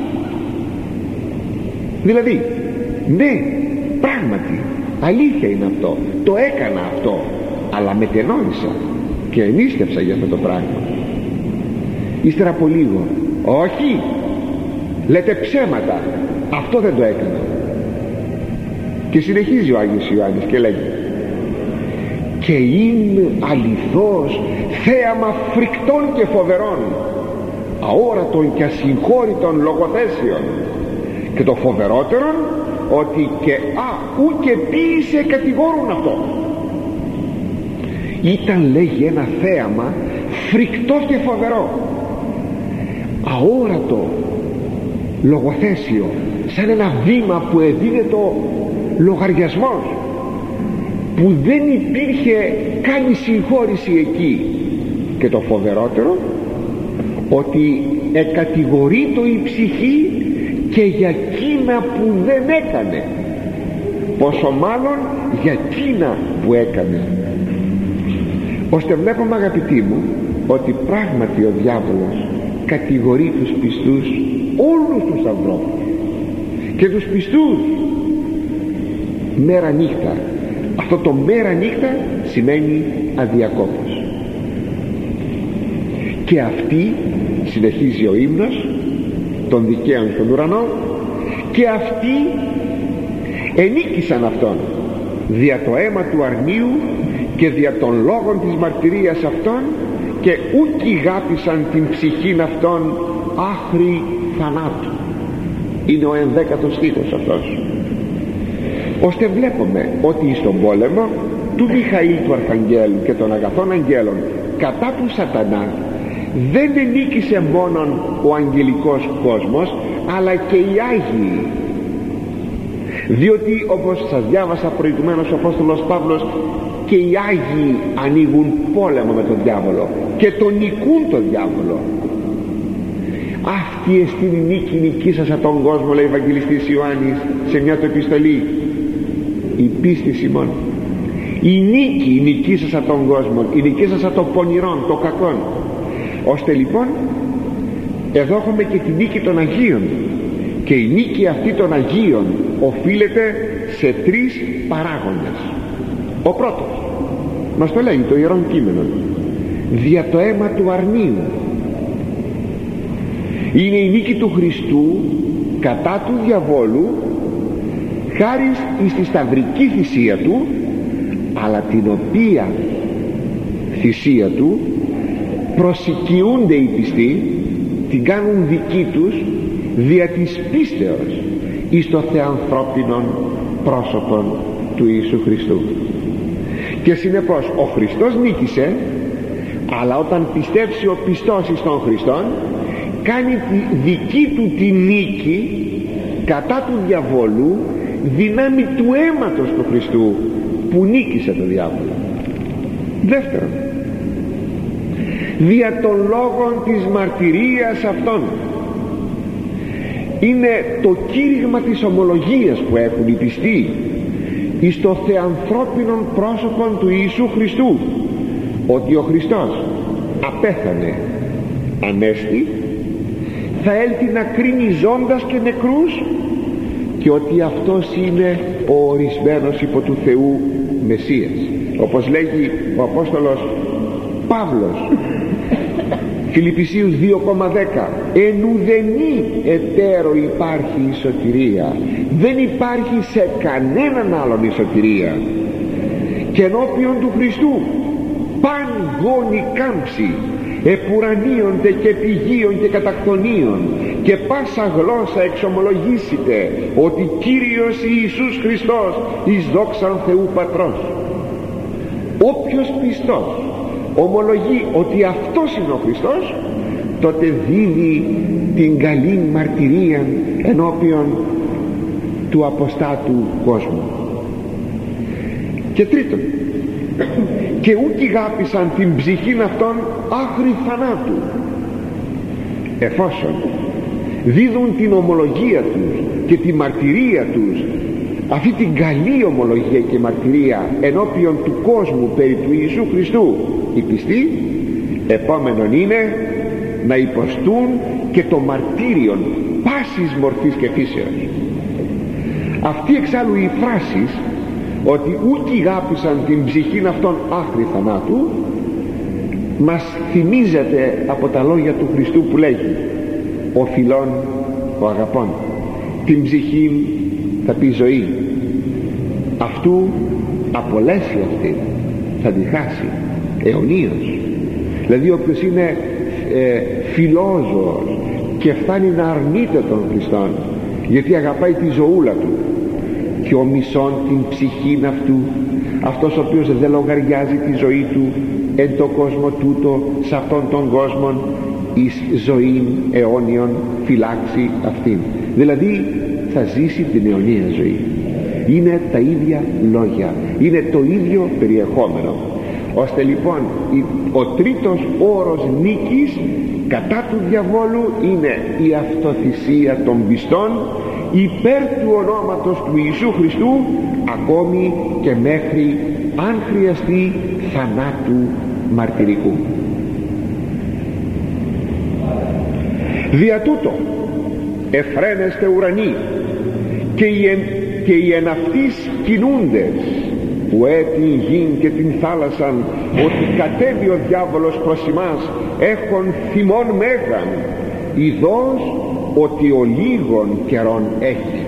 Δηλαδή, ναι, πράγματι, αλήθεια είναι αυτό, το έκανα αυτό, αλλά μετενόησα και ενίστευσα για αυτό το πράγμα. Ύστερα από λίγο, όχι, λέτε ψέματα, αυτό δεν το έκανα. Και συνεχίζει ο Άγιος Ιωάννης και λέγει, και είναι αληθώς θέαμα φρικτών και φοβερών, αόρατων και ασυγχώρητων λογοθέσεων, και το φοβερότερον ότι και ούκε ποίησε κατηγόρουν αυτό. Ήταν, λέγει, ένα θέαμα φρικτό και φοβερό, αόρατο λογοθέσιο, σαν ένα βήμα που εδίδεται ο λογαριασμός, που δεν υπήρχε καν συγχώρηση εκεί. Και το φοβερότερο, ότι εκατηγορείτο η ψυχή και για εκείνα που δεν έκανε, πόσο μάλλον για εκείνα που έκανε. Ώστε βλέπουμε, αγαπητοί μου, ότι πράγματι ο διάβολος κατηγορεί τους πιστούς, όλους τους ανθρώπους, και τους πιστούς, μέρα νύχτα. Αυτό το μέρα νύχτα σημαίνει αδιακόπως. Και αυτοί, συνεχίζει ο ύμνος των δικαίων στον ουρανό, και αυτοί ενίκησαν αυτόν δια το αίμα του αρνίου και δια των λόγων της μαρτυρίας αυτών, και ούκ ηγάπησαν την ψυχήν αυτών άχρη θανάτου. Είναι ο 11ος στίχος αυτός. Ώστε βλέπουμε ότι στον πόλεμο του Μιχαήλ του Αρχαγγέλου και των αγαθών αγγέλων κατά του σατανά δεν ενίκησε μόνον ο αγγελικός κόσμος, αλλά και οι Άγιοι. Διότι, όπως σας διάβασα προηγουμένως, ο Απόστολος Παύλος, και οι Άγιοι ανοίγουν πόλεμο με τον διάβολο και τον νικούν τον διάβολο. Αυτή εστιν η νίκη νικήσασα τον κόσμο, λέει ο Ευαγγελιστής Ιωάννης σε μια του επιστολή. Η πίστη ημών, η νίκη νικήσασα τον κόσμο, η νικήσασα των πονηρών, των κακών. Ώστε λοιπόν εδώ έχουμε και τη νίκη των Αγίων, και η νίκη αυτή των Αγίων οφείλεται σε τρεις παράγοντες. Ο πρώτος μας το λέει το Ιερόν Κείμενο, δια το αίμα του αρνίου. Είναι η νίκη του Χριστού κατά του διαβόλου, χάρη στη σταυρική θυσία του, αλλά την οποία θυσία του προσοικιούνται οι πιστοί, την κάνουν δική τους δια της πίστεως εις το θεανθρώπινον πρόσωπον του Ιησού Χριστού. Και συνεπώς ο Χριστός νίκησε, αλλά όταν πιστέψει ο πιστός εις τον Χριστόν, κάνει τη δική του τη νίκη κατά του διαβόλου, δυνάμει του αίματος του Χριστού που νίκησε το διάβολο. Δεύτερον, δια των λόγων της μαρτυρίας αυτών. Είναι το κήρυγμα της ομολογίας που έχουν οι πιστοί εις το θεανθρώπινον πρόσωπον του Ιησού Χριστού, ότι ο Χριστός απέθανε, ανέστη, θα έλθει να κρίνει ζώντας και νεκρούς, και ότι αυτός είναι ο ορισμένος υπό του Θεού Μεσσίας, όπως λέγει ο Απόστολος Παύλος Φιλιππισίους 2,10, εν ουδενή εταίρο υπάρχει η σωτηρία, δεν υπάρχει σε κανέναν άλλον η σωτηρία, και ενώπιον του Χριστού παν γόνοι κάμψη, επουρανίονται και πηγίων και κατακτονίων, και πάσα γλώσσα εξομολογήσετε ότι Κύριος Ιησούς Χριστός εις δόξαν Θεού Πατρός. Όποιος πιστός ομολογεί ότι αυτός είναι ο Χριστός, τότε δίδει την καλή μαρτυρία ενώπιον του αποστάτου κόσμου. Και τρίτον, και ούκ ηγάπησαν την ψυχήν αυτών άχρη θανάτου, εφόσον δίδουν την ομολογία τους και τη μαρτυρία τους, αυτή την καλή ομολογία και μαρτυρία ενώπιον του κόσμου περί του Ιησού Χριστού, οι πιστοί επόμενον είναι να υποστούν και το μαρτύριον πάσης μορφής και φύσεως. Αυτή εξάλλου η φράση ότι ούκ ηγάπησαν την ψυχήν αυτών άχρη θανάτου μας θυμίζεται από τα λόγια του Χριστού που λέγει ο φιλών ο αγαπών, την ψυχήν θα πει ζωή, αυτού απολέσει αυτή, θα τη χάσει αιωνίως. Δηλαδή όποιος είναι φιλόζωος και φτάνει να αρνείται τον Χριστόν γιατί αγαπάει τη ζωούλα του πιο μισόν την ψυχήν αυτού, αυτός ο οποίος δεν λογαριάζει τη ζωή του εν το κόσμο τούτο, σε αυτόν τον κόσμο, εις ζωήν αιώνιον φυλάξει αυτήν. Δηλαδή θα ζήσει την αιωνία ζωή. Είναι τα ίδια λόγια, είναι το ίδιο περιεχόμενο, ώστε λοιπόν ο τρίτος όρος νίκης κατά του διαβόλου είναι η αυτοθυσία των πιστών υπέρ του ονόματος του Ιησού Χριστού, ακόμη και μέχρι αν χρειαστεί θανάτου μαρτυρικού. Δια τούτο εφραίνεστε ουρανοί και οι εν αυτής κινούντες που την γην και την θάλασσαν, ότι κατέβει ο διάβολος προς ημάς έχων θυμών μέγαν, ειδώς ότι ο λίγων καιρών έχει.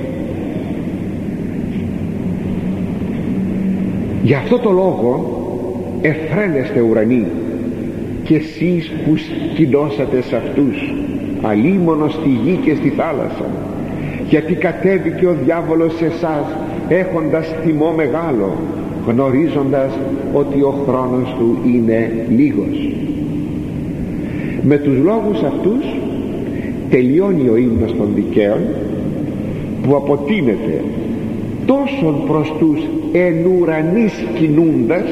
Γι' αυτό το λόγο εφραίνεστε ουρανοί, και εσείς που σκηνώσατε σε αυτούς αλίμονο στη γη και στη θάλασσα, γιατί κατέβηκε ο διάβολος σε εσάς έχοντας θυμό μεγάλο, γνωρίζοντας ότι ο χρόνος του είναι λίγος. Με τους λόγους αυτούς τελειώνει ο ύμνος των δικαίων, που αποτείνεται τόσον προς τους εν ουρανείς κινούντας,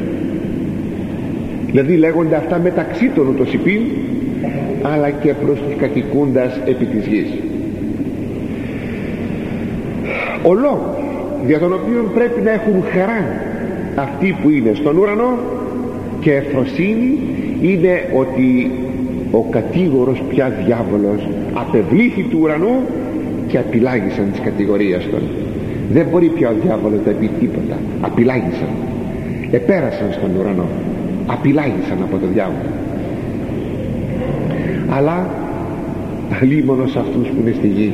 δηλαδή λέγονται αυτά μεταξύ των ούτως υπήν, αλλά και προς τους κατοικούντας επί της γης. Ο λόγος για τον οποίο πρέπει να έχουν χαρά αυτοί που είναι στον ουρανό και ευφροσύνη είναι ότι ο κατήγορος πια διάβολος απευλήθη του ουρανού και απειλάγησαν της κατηγορίας των. Δεν μπορεί πια ο διάβολος να πει τίποτα. Απειλάγησαν, επέρασαν στον ουρανό, απειλάγησαν από τον διάβολο. Αλλά αλίμονο σε αυτούς που είναι στη γη,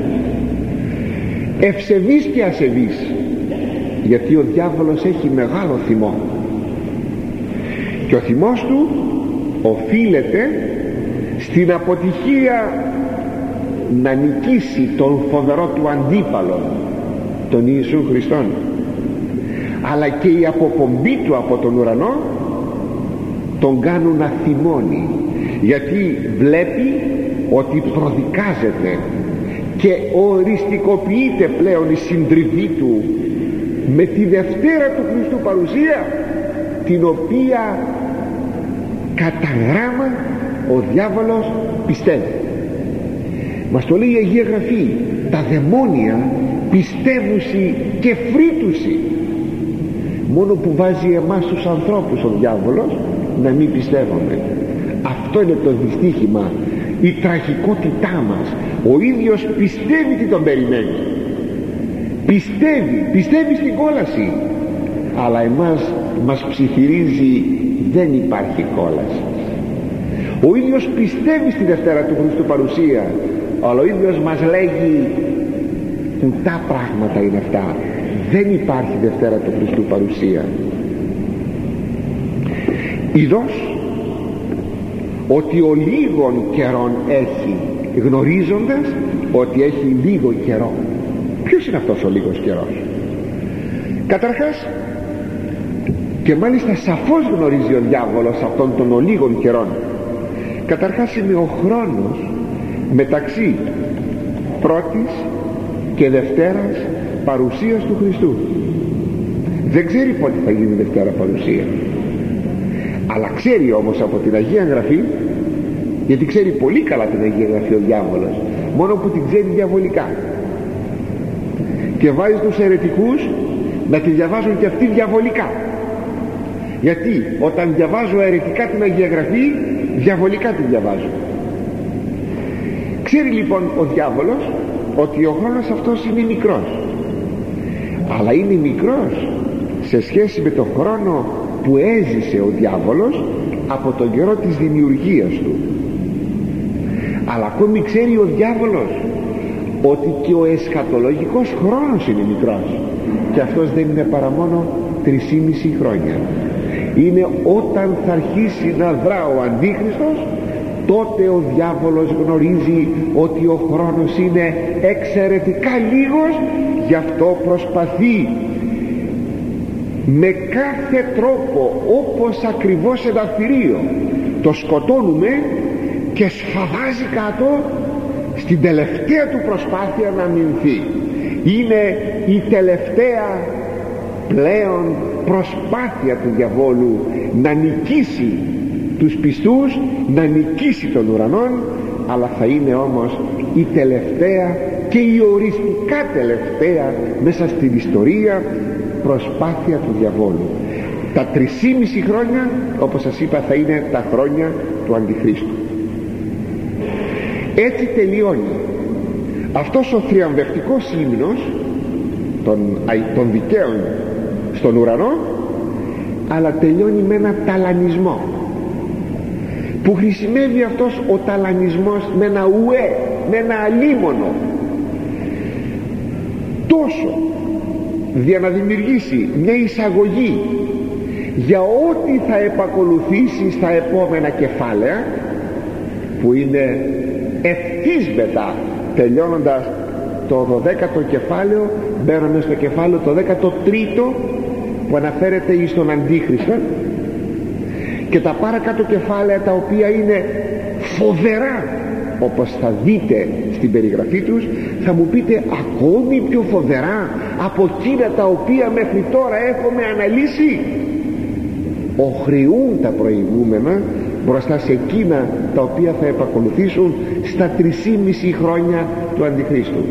ευσεβείς και ασεβείς, γιατί ο διάβολος έχει μεγάλο θυμό και ο θυμός του οφείλεται στην αποτυχία να νικήσει τον φοβερό του αντίπαλο, τον Ιησού Χριστόν, αλλά και η αποπομπή του από τον ουρανό τον κάνουν να θυμώνει, γιατί βλέπει ότι προδικάζεται και οριστικοποιείται πλέον η συντριβή του με τη Δευτέρα του Χριστού παρουσία, την οποία κατά γράμμα ο διάβολος πιστεύει. Μας το λέει η Αγία Γραφή, τα δαιμόνια πιστεύουσι και φρύτουσι. Μόνο που βάζει εμάς τους ανθρώπους ο διάβολος να μην πιστεύουμε. Αυτό είναι το δυστύχημα, η τραγικότητά μας. Ο ίδιος πιστεύει τι τον περιμένει, πιστεύει στην κόλαση, αλλά εμάς μας ψιθυρίζει δεν υπάρχει κόλαση. Ο ίδιος πιστεύει στη Δευτέρα του Χριστού παρουσία, αλλά ο ίδιος μας λέγει κουτά πράγματα είναι αυτά, δεν υπάρχει Δευτέρα του Χριστού παρουσία. Ειδώς ότι ο λίγων καιρών έχει, γνωρίζοντας ότι έχει λίγο καιρό. Ποιος είναι αυτός ο λίγος καιρός? Καταρχάς, και μάλιστα σαφώς γνωρίζει ο διάβολος αυτόν των ολίγων καιρών, καταρχάς είναι ο χρόνος μεταξύ πρώτης και Δευτέρας παρουσίας του Χριστού. Δεν ξέρει πότε θα γίνει Δευτέρα παρουσία, αλλά ξέρει όμως από την Αγία Γραφή, γιατί ξέρει πολύ καλά την Αγία Γραφή ο διάβολος, μόνο που την ξέρει διαβολικά, και βάζει τους αιρετικούς να τη διαβάζουν και αυτοί διαβολικά. Γιατί όταν διαβάζω αιρετικά την Αγία Γραφή, διαβολικά τη διαβάζω. Ξέρει λοιπόν ο διάβολος ότι ο χρόνος αυτός είναι μικρός, αλλά είναι μικρός σε σχέση με τον χρόνο που έζησε ο διάβολος από τον καιρό της δημιουργίας του. Αλλά ακόμη ξέρει ο διάβολος ότι και ο εσχατολογικός χρόνος είναι μικρός, και αυτός δεν είναι παρά μόνο 3,5 χρόνια. Είναι όταν θα αρχίσει να δρά ο Αντίχριστος, τότε ο διάβολος γνωρίζει ότι ο χρόνος είναι εξαιρετικά λίγος γι' αυτό προσπαθεί με κάθε τρόπο, όπως ακριβώς ένα θηρίο το σκοτώνουμε και σφαδάζει κάτω στην τελευταία του προσπάθεια να αμυνθεί. Είναι η τελευταία πλέον προσπάθεια του διαβόλου να νικήσει τους πιστούς, να νικήσει τον ουρανόν, αλλά θα είναι όμως η τελευταία και η οριστικά τελευταία μέσα στην ιστορία προσπάθεια του διαβόλου. Τα 3,5 χρόνια, όπως σας είπα, θα είναι τα χρόνια του Αντιχρίστου. Έτσι τελειώνει αυτός ο θριαμβευτικός ύμνος των δικαίων στον ουρανό, αλλά τελειώνει με ένα ταλανισμό που χρησιμεύει αυτός ο ταλανισμός με ένα ουέ, με ένα αλίμονο, τόσο για να δημιουργήσει μια εισαγωγή για ό,τι θα επακολουθήσει στα επόμενα κεφάλαια, που είναι ευθύς μετά, τελειώνοντας το 12ο κεφάλαιο μπαίνουμε στο κεφάλαιο το 13ο που αναφέρεται εις τον Αντίχριστο, και τα παρακάτω κεφάλαια τα οποία είναι φοβερά, όπως θα δείτε στην περιγραφή τους, θα μου πείτε ακόμη πιο φοβερά από εκείνα τα οποία μέχρι τώρα έχουμε αναλύσει. Οχρεούν τα προηγούμενα μπροστά σε εκείνα τα οποία θα επακολουθήσουν στα 3,5 χρόνια του Αντιχρίστου.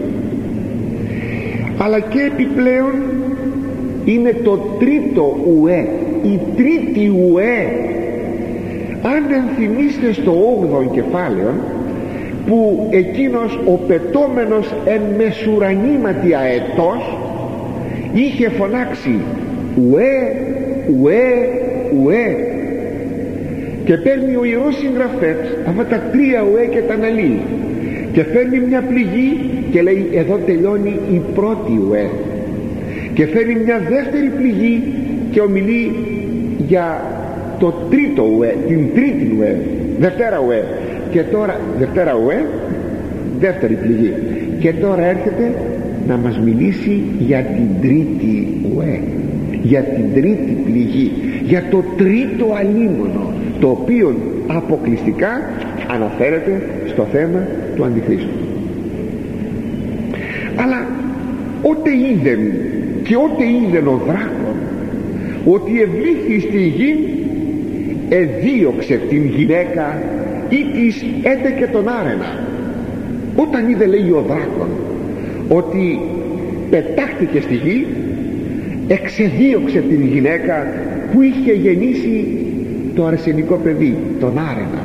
Αλλά και επιπλέον είναι το τρίτο ουέ, η τρίτη ουέ. Αν ενθυμίστε στο 8ο κεφάλαιο, που εκείνος ο πετώμενος εν μεσουρανήματι αετός είχε φωνάξει ουέ, ουέ, ουέ, και παίρνει ο ιερός συγγραφέας αυτά τα 3 ουέ και τα αναλύει και φέρνει μια πληγή και λέει εδώ τελειώνει η πρώτη ουέ, και φέρνει μια δεύτερη πληγή και ομιλεί για το τρίτο ουέ, την τρίτη ουέ, δευτέρα ουέ, και τώρα δευτέρα ουέ, δεύτερη πληγή, και τώρα έρχεται να μας μιλήσει για την τρίτη ουέ, για την τρίτη πληγή, για το τρίτο αλίμονο, το οποίο αποκλειστικά αναφέρεται στο θέμα του Αντιχρίστου. Αλλά ότε είδεν και ότε είδεν ο δράκον ότι ευλήθη στη γη, εδίωξε την γυναίκα ή της έντεκε τον άρενα. Όταν είδε, λέει, ο δράκον ότι πετάχτηκε στη γη, εξεδίωξε την γυναίκα που είχε γεννήσει το αρσενικό παιδί, τον άρενα.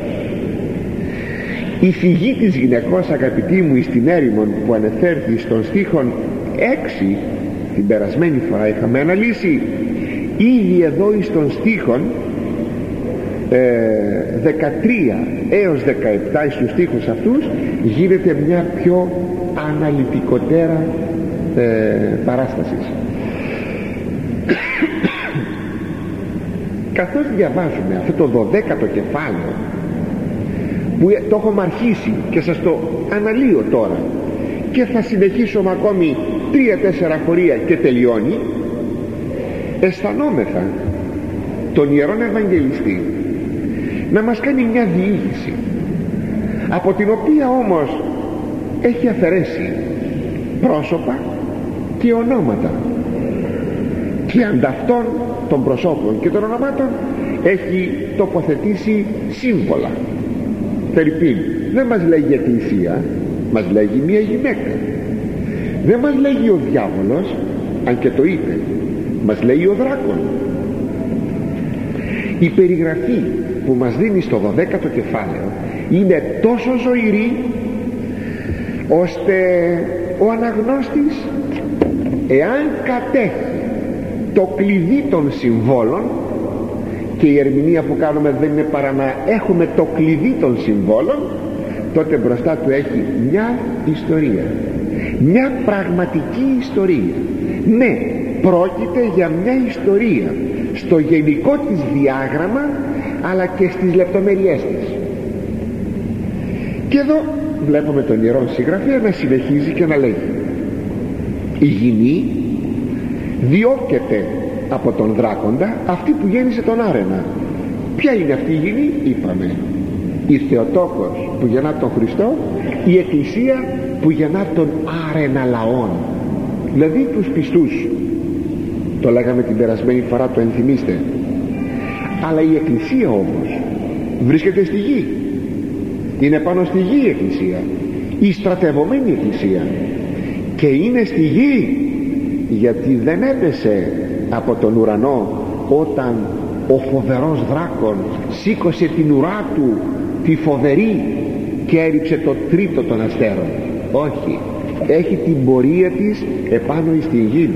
Η φυγή της γυναικός, αγαπητοί μου, εις την έρημον που ανεφέρθη στον στίχον 6, την περασμένη φορά είχαμε αναλύσει, ήδη εδώ εις τον στίχον 13 έως 17 στους στίχους αυτούς γίνεται μια πιο αναλυτικότερα παράσταση. Καθώς διαβάζουμε αυτό το 12ο κεφάλαιο, που το έχουμε αρχίσει και σας το αναλύω τώρα και θα συνεχίσουμε ακόμη 3-4 χωρία και τελειώνει, αισθανόμεθα τον Ιερόν Ευαγγελιστή να μας κάνει μια διήγηση, από την οποία όμως έχει αφαιρέσει πρόσωπα και ονόματα, και ανταυτών των προσώπων και των ονομάτων έχει τοποθετήσει σύμβολα. Φερρυπίν, δεν μας λέγει εκκλησία, μας λέγει μια γυναίκα. Δεν μας λέγει ο διάβολος, αν και το είπε, μας λέει ο δράκον. Η περιγραφή που μας δίνει στο 12ο κεφάλαιο είναι τόσο ζωηρή, ώστε ο αναγνώστης, εάν κατέχει το κλειδί των συμβόλων, και η ερμηνεία που κάνουμε δεν είναι παρά να έχουμε το κλειδί των συμβόλων, τότε μπροστά του έχει μια ιστορία, μια πραγματική ιστορία. Ναι, πρόκειται για μια ιστορία στο γενικό της διάγραμμα, αλλά και στις λεπτομέρειές της. Και εδώ βλέπουμε τον Ιερόν Συγγραφέα να συνεχίζει και να λέγει: Η γυνή διώκεται από τον δράκοντα, αυτή που γέννησε τον Άρενα. Ποια είναι αυτή η γυνή? Είπαμε, η Θεοτόκος που γεννά τον Χριστό, η Εκκλησία που γεννά τον Άρενα λαόν, δηλαδή τους πιστούς. Το λέγαμε την περασμένη φορά, το ενθυμίστε. Αλλά η Εκκλησία όμως βρίσκεται στη γη, είναι πάνω στη γη η Εκκλησία, η στρατευωμένη Εκκλησία, και είναι στη γη γιατί δεν έπεσε από τον ουρανό όταν ο φοβερός δράκων σήκωσε την ουρά του τη φοβερή και έριψε το τρίτο των αστέρων. Όχι, έχει την πορεία της επάνω στην γη.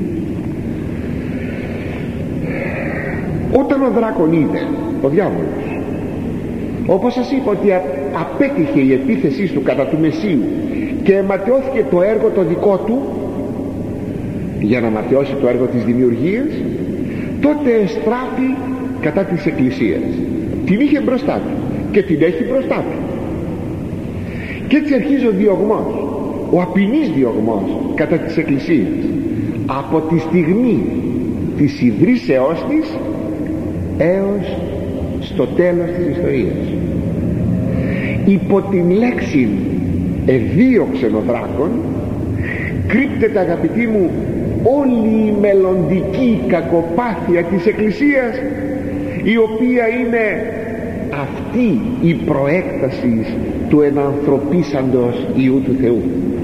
Όταν ο δράκον είδε, ο διάβολος, όπως σας είπα ότι απέτυχε η επίθεσή του κατά του Μεσσίου και ματαιώθηκε το έργο το δικό του, για να ματαιώσει το έργο της δημιουργίας, τότε εστράφη κατά της Εκκλησίας. Την είχε μπροστά του και την έχει μπροστά του, και έτσι αρχίζει ο διωγμός, ο απεινής διωγμός κατά της Εκκλησίας από τη στιγμή της ιδρύσεώς της έως στο τέλος της ιστορίας. Υπό την λέξη εδίωξεν ο δράκον κρύπτεται, αγαπητοί μου, όλη η μελλοντική κακοπάθεια της Εκκλησίας, η οποία είναι αυτή η προέκταση του ενανθρωπίσαντος Υιού του Θεού.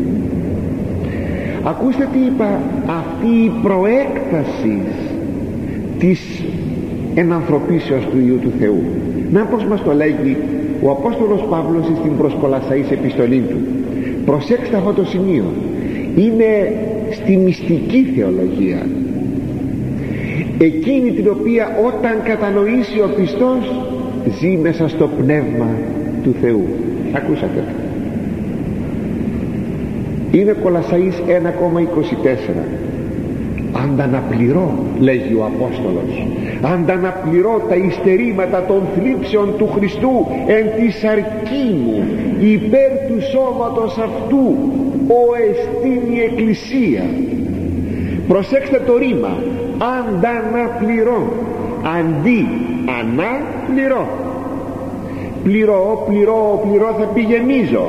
Ακούστε τι είπα, αυτή η προέκταση της ενανθρωπίσεως του Υιού του Θεού. Να πως μας το λέγει ο Απόστολος Παύλος στην προς Κολασσαείς επιστολή του. Προσέξτε αυτό το σημείο, είναι στη μυστική θεολογία, εκείνη την οποία όταν κατανοήσει ο πιστός ζει μέσα στο πνεύμα του Θεού. Ακούσατε, είναι Κολασσαείς 1,24. Ανταναπληρώ, λέγει ο Απόστολος, ανταναπληρώ τα υστερήματα των θλίψεων του Χριστού εν τη σαρκή μου υπέρ του σώματος αυτού, ο εστίν η Εκκλησία. Προσέξτε το ρήμα, ανταναπληρώ, αντί αναπληρώ. Πληρώ θα πει γεμίζω,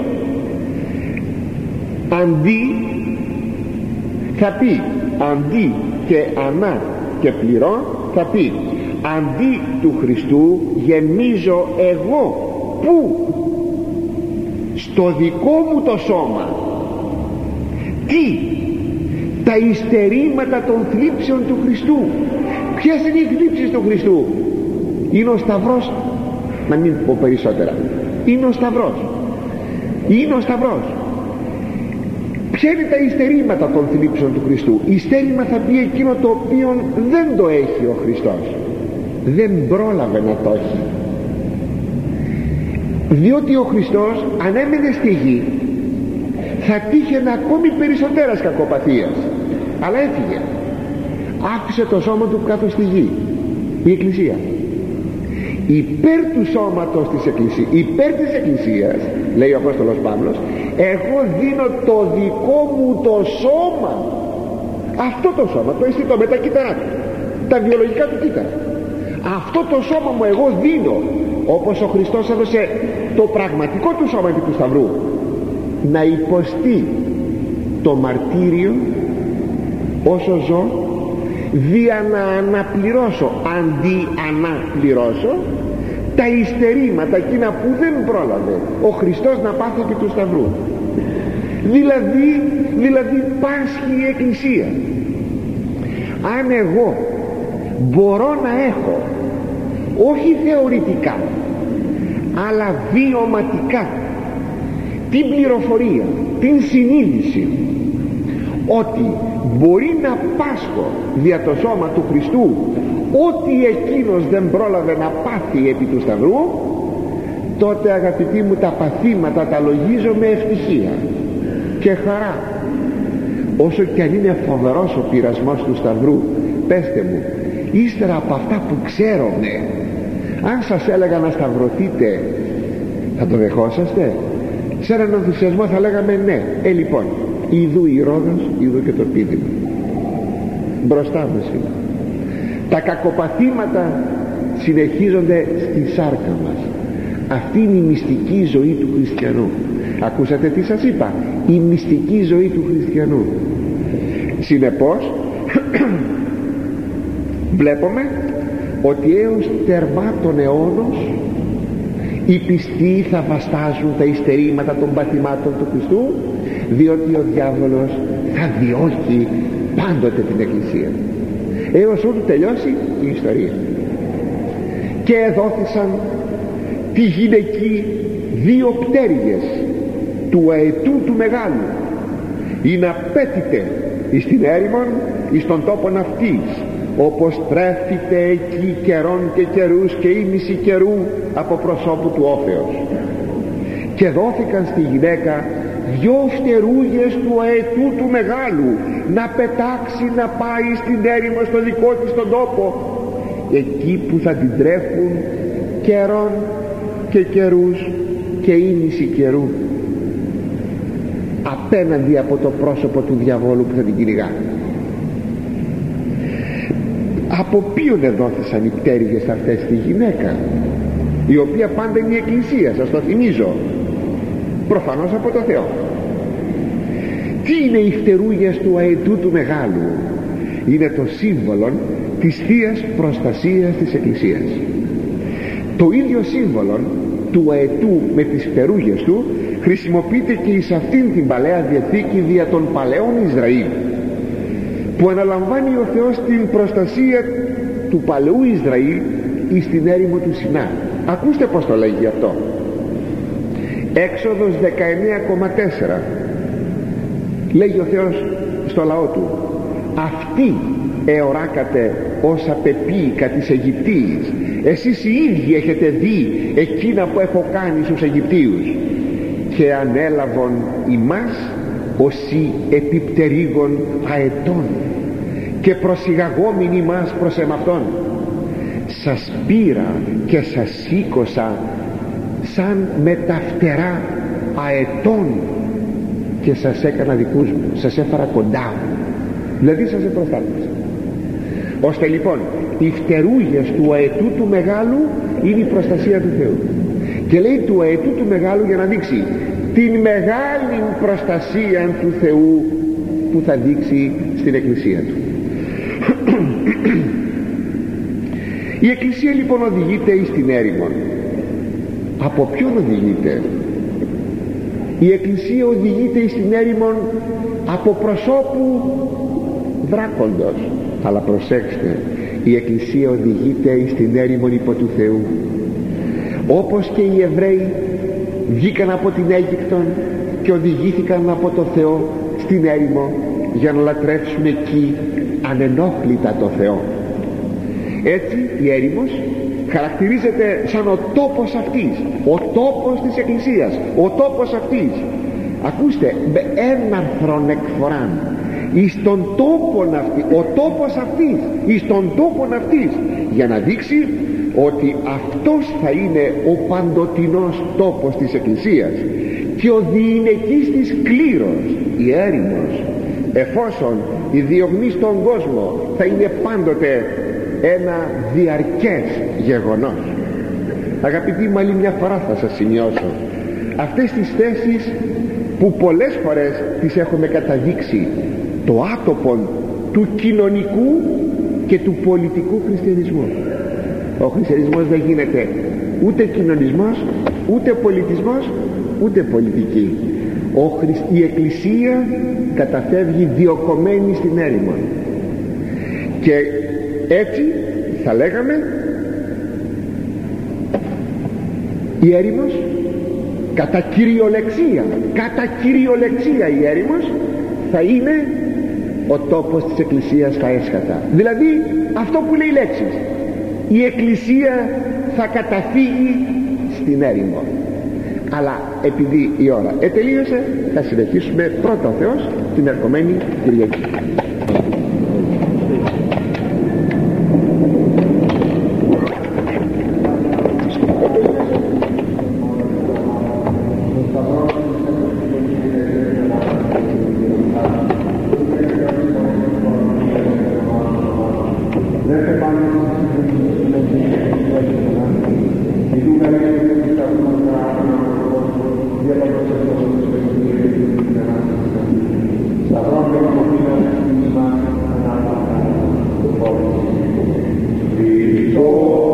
αντί θα πει, αντί και ανά και πληρώ θα πει, αντί του Χριστού γεμίζω εγώ. Πού? Στο δικό μου το σώμα. Τι? Τα υστερήματα των θλίψεων του Χριστού. Ποιες είναι οι θλίψεις του Χριστού? Είναι ο Σταυρός, να μην πω περισσότερα, είναι ο Σταυρός, είναι ο Σταυρός. Ποια είναι τα υστερήματα των θλίψεων του Χριστού? Υστερήμα θα πει εκείνο το οποίο δεν το έχει ο Χριστός, δεν πρόλαβε να το έχει, διότι ο Χριστός αν έμενε στη γη θα τύχαινε ακόμη περισσότερας κακοπαθίας, αλλά έφυγε, άφησε το σώμα του κάτω στη γη, η Εκκλησία, υπέρ του σώματος της Εκκλησίας, υπέρ της Εκκλησίας, λέει ο Απόστολος Παύλος, εγώ δίνω το δικό μου το σώμα, αυτό το σώμα, το αισθητό με τα κύτταρά του, τα βιολογικά του κύτταρα, αυτό το σώμα μου εγώ δίνω, όπως ο Χριστός έδωσε το πραγματικό του σώμα επί του Σταυρού, να υποστεί το μαρτύριο όσο ζω, δια να αναπληρώσω, αντί αναπληρώσω τα υστερήματα εκείνα που δεν πρόλαβε ο Χριστός να πάθει επί του Σταυρού. Δηλαδή πάσχει η Εκκλησία. Αν εγώ μπορώ να έχω, όχι θεωρητικά αλλά βιωματικά, την πληροφορία, την συνείδηση ότι μπορεί να πάσχω δια το σώμα του Χριστού ό,τι εκείνος δεν πρόλαβε να πάθει επί του Σταυρού, τότε αγαπητοί μου τα παθήματα τα λογίζω με ευτυχία και χαρά. Όσο κι αν είναι φοβερός ο πειρασμός του Σταυρού, πέστε μου, ύστερα από αυτά που ξέρουμε, αν σας έλεγα να σταυρωθείτε, θα το δεχόσαστε? Σε έναν ενθουσιασμό θα λέγαμε ναι. Λοιπόν, ιδού η Ρόδος, ιδού και το πίδημα. Μπροστά μας είναι. Τα κακοπαθήματα συνεχίζονται στη σάρκα μας. Αυτή είναι η μυστική ζωή του χριστιανού. Ακούσατε τι σας είπα? Η μυστική ζωή του χριστιανού. Συνεπώς βλέπουμε ότι έως τερμά των αιώνος οι πιστοί θα βαστάζουν τα υστερήματα των παθημάτων του Χριστού, διότι ο διάβολος θα διώκει πάντοτε την Εκκλησία έως ότου τελειώσει η ιστορία. Και εδόθησαν τη γυναική δύο πτέρυγες του αετού του μεγάλου, ή να πέτειτε εις την έρημον εις τον τόπον αυτής, όπως τρέφεται εκεί καιρών και καιρούς και ήμιση καιρού από προσώπου του όφεως. Και δόθηκαν στη γυναίκα δυο φτερούγες του αετού του μεγάλου, να πετάξει να πάει στην έρημο στο δικό της τον τόπο, εκεί που θα την τρέφουν καιρών και καιρούς και ήμιση καιρού, απέναντι από το πρόσωπο του διαβόλου που θα την κυνηγά. Από ποιον εδόθησαν οι πτέρυγες αυτές? στη γυναίκα, η οποία πάντα είναι η Εκκλησία, σας το θυμίζω, προφανώς από το Θεό. Τι είναι οι φτερούγες του αετού του μεγάλου? Είναι το σύμβολο της Θείας Προστασίας της Εκκλησίας. Το ίδιο σύμβολο του αετού με τις φτερούγες του χρησιμοποιείται και εις αυτήν την Παλαιά Διαθήκη δια των παλαιών Ισραήλ, που αναλαμβάνει ο Θεός την προστασία του παλαιού Ισραήλ εις την έρημο του Σινά. Ακούστε πως το λέγει αυτό. Έξοδος 19,4 λέγει ο Θεός στο λαό του: αυτοί εωράκατε ως απεπίηκα της Αιγυπτίης, εσείς οι ίδιοι έχετε δει εκείνα που έχω κάνει στους Αιγυπτίους, και ανέλαβον ημάς όσοι επιπτερίγων αετών και προσηγαγόμην ημάς προς εμαυτόν. Σας πήρα και σας σήκωσα σαν με τα φτερά αετών και σας έκανα δικούς μου, σας έφερα κοντά μου, δηλαδή σας επροστάτευσα. Ώστε λοιπόν οι φτερούγες του αετού του μεγάλου είναι η προστασία του Θεού, και λέει του αετού του μεγάλου για να δείξει την μεγάλη προστασία του Θεού που θα δείξει στην Εκκλησία του. Η Εκκλησία λοιπόν οδηγείται εις την έρημον. Από ποιον οδηγείται? Η Εκκλησία οδηγείται εις την έρημον από προσώπου δράκοντος. Αλλά προσέξτε, η Εκκλησία οδηγείται εις την έρημον υπό του Θεού, όπως και οι Εβραίοι βγήκαν από την Αίγυπτον και οδηγήθηκαν από το Θεό στην έρημο για να λατρεύσουν εκεί ανενόχλητα το Θεό. Έτσι η έρημος χαρακτηρίζεται σαν ο τόπος αυτής, ο τόπος της Εκκλησίας, ο τόπος αυτής. Ακούστε, με έναρθρον εκφοράν εις τον τόπον αυτή, ο τόπος αυτής, εις τον τόπον αυτής, για να δείξει ότι αυτός θα είναι ο παντοτινός τόπος της Εκκλησίας και ο διηνεκής της κλήρος, η έρημος, εφόσον η διωγμή στον κόσμο θα είναι πάντοτε ένα διαρκές γεγονός. Αγαπητοί μου, άλλη μια φορά θα σας σημειώσω αυτές τις θέσεις που πολλές φορές τις έχουμε καταδείξει, το άτοπο του κοινωνικού και του πολιτικού χριστιανισμού. Ο χριστιανισμός δεν γίνεται ούτε κοινωνισμός, ούτε πολιτισμός, ούτε πολιτική. Η Εκκλησία καταφεύγει διωκωμένη στην έρημο, και έτσι θα λέγαμε η έρημος κατά κυριολεξία η έρημος θα είναι ο τόπος της Εκκλησίας στα έσχατα. Δηλαδή αυτό που λέει η λέξη, η Εκκλησία θα καταφύγει στην έρημο. Αλλά επειδή η ώρα τελείωσε, θα συνεχίσουμε πρώτα ο Θεός την ερχομένη Κυριακή. Oh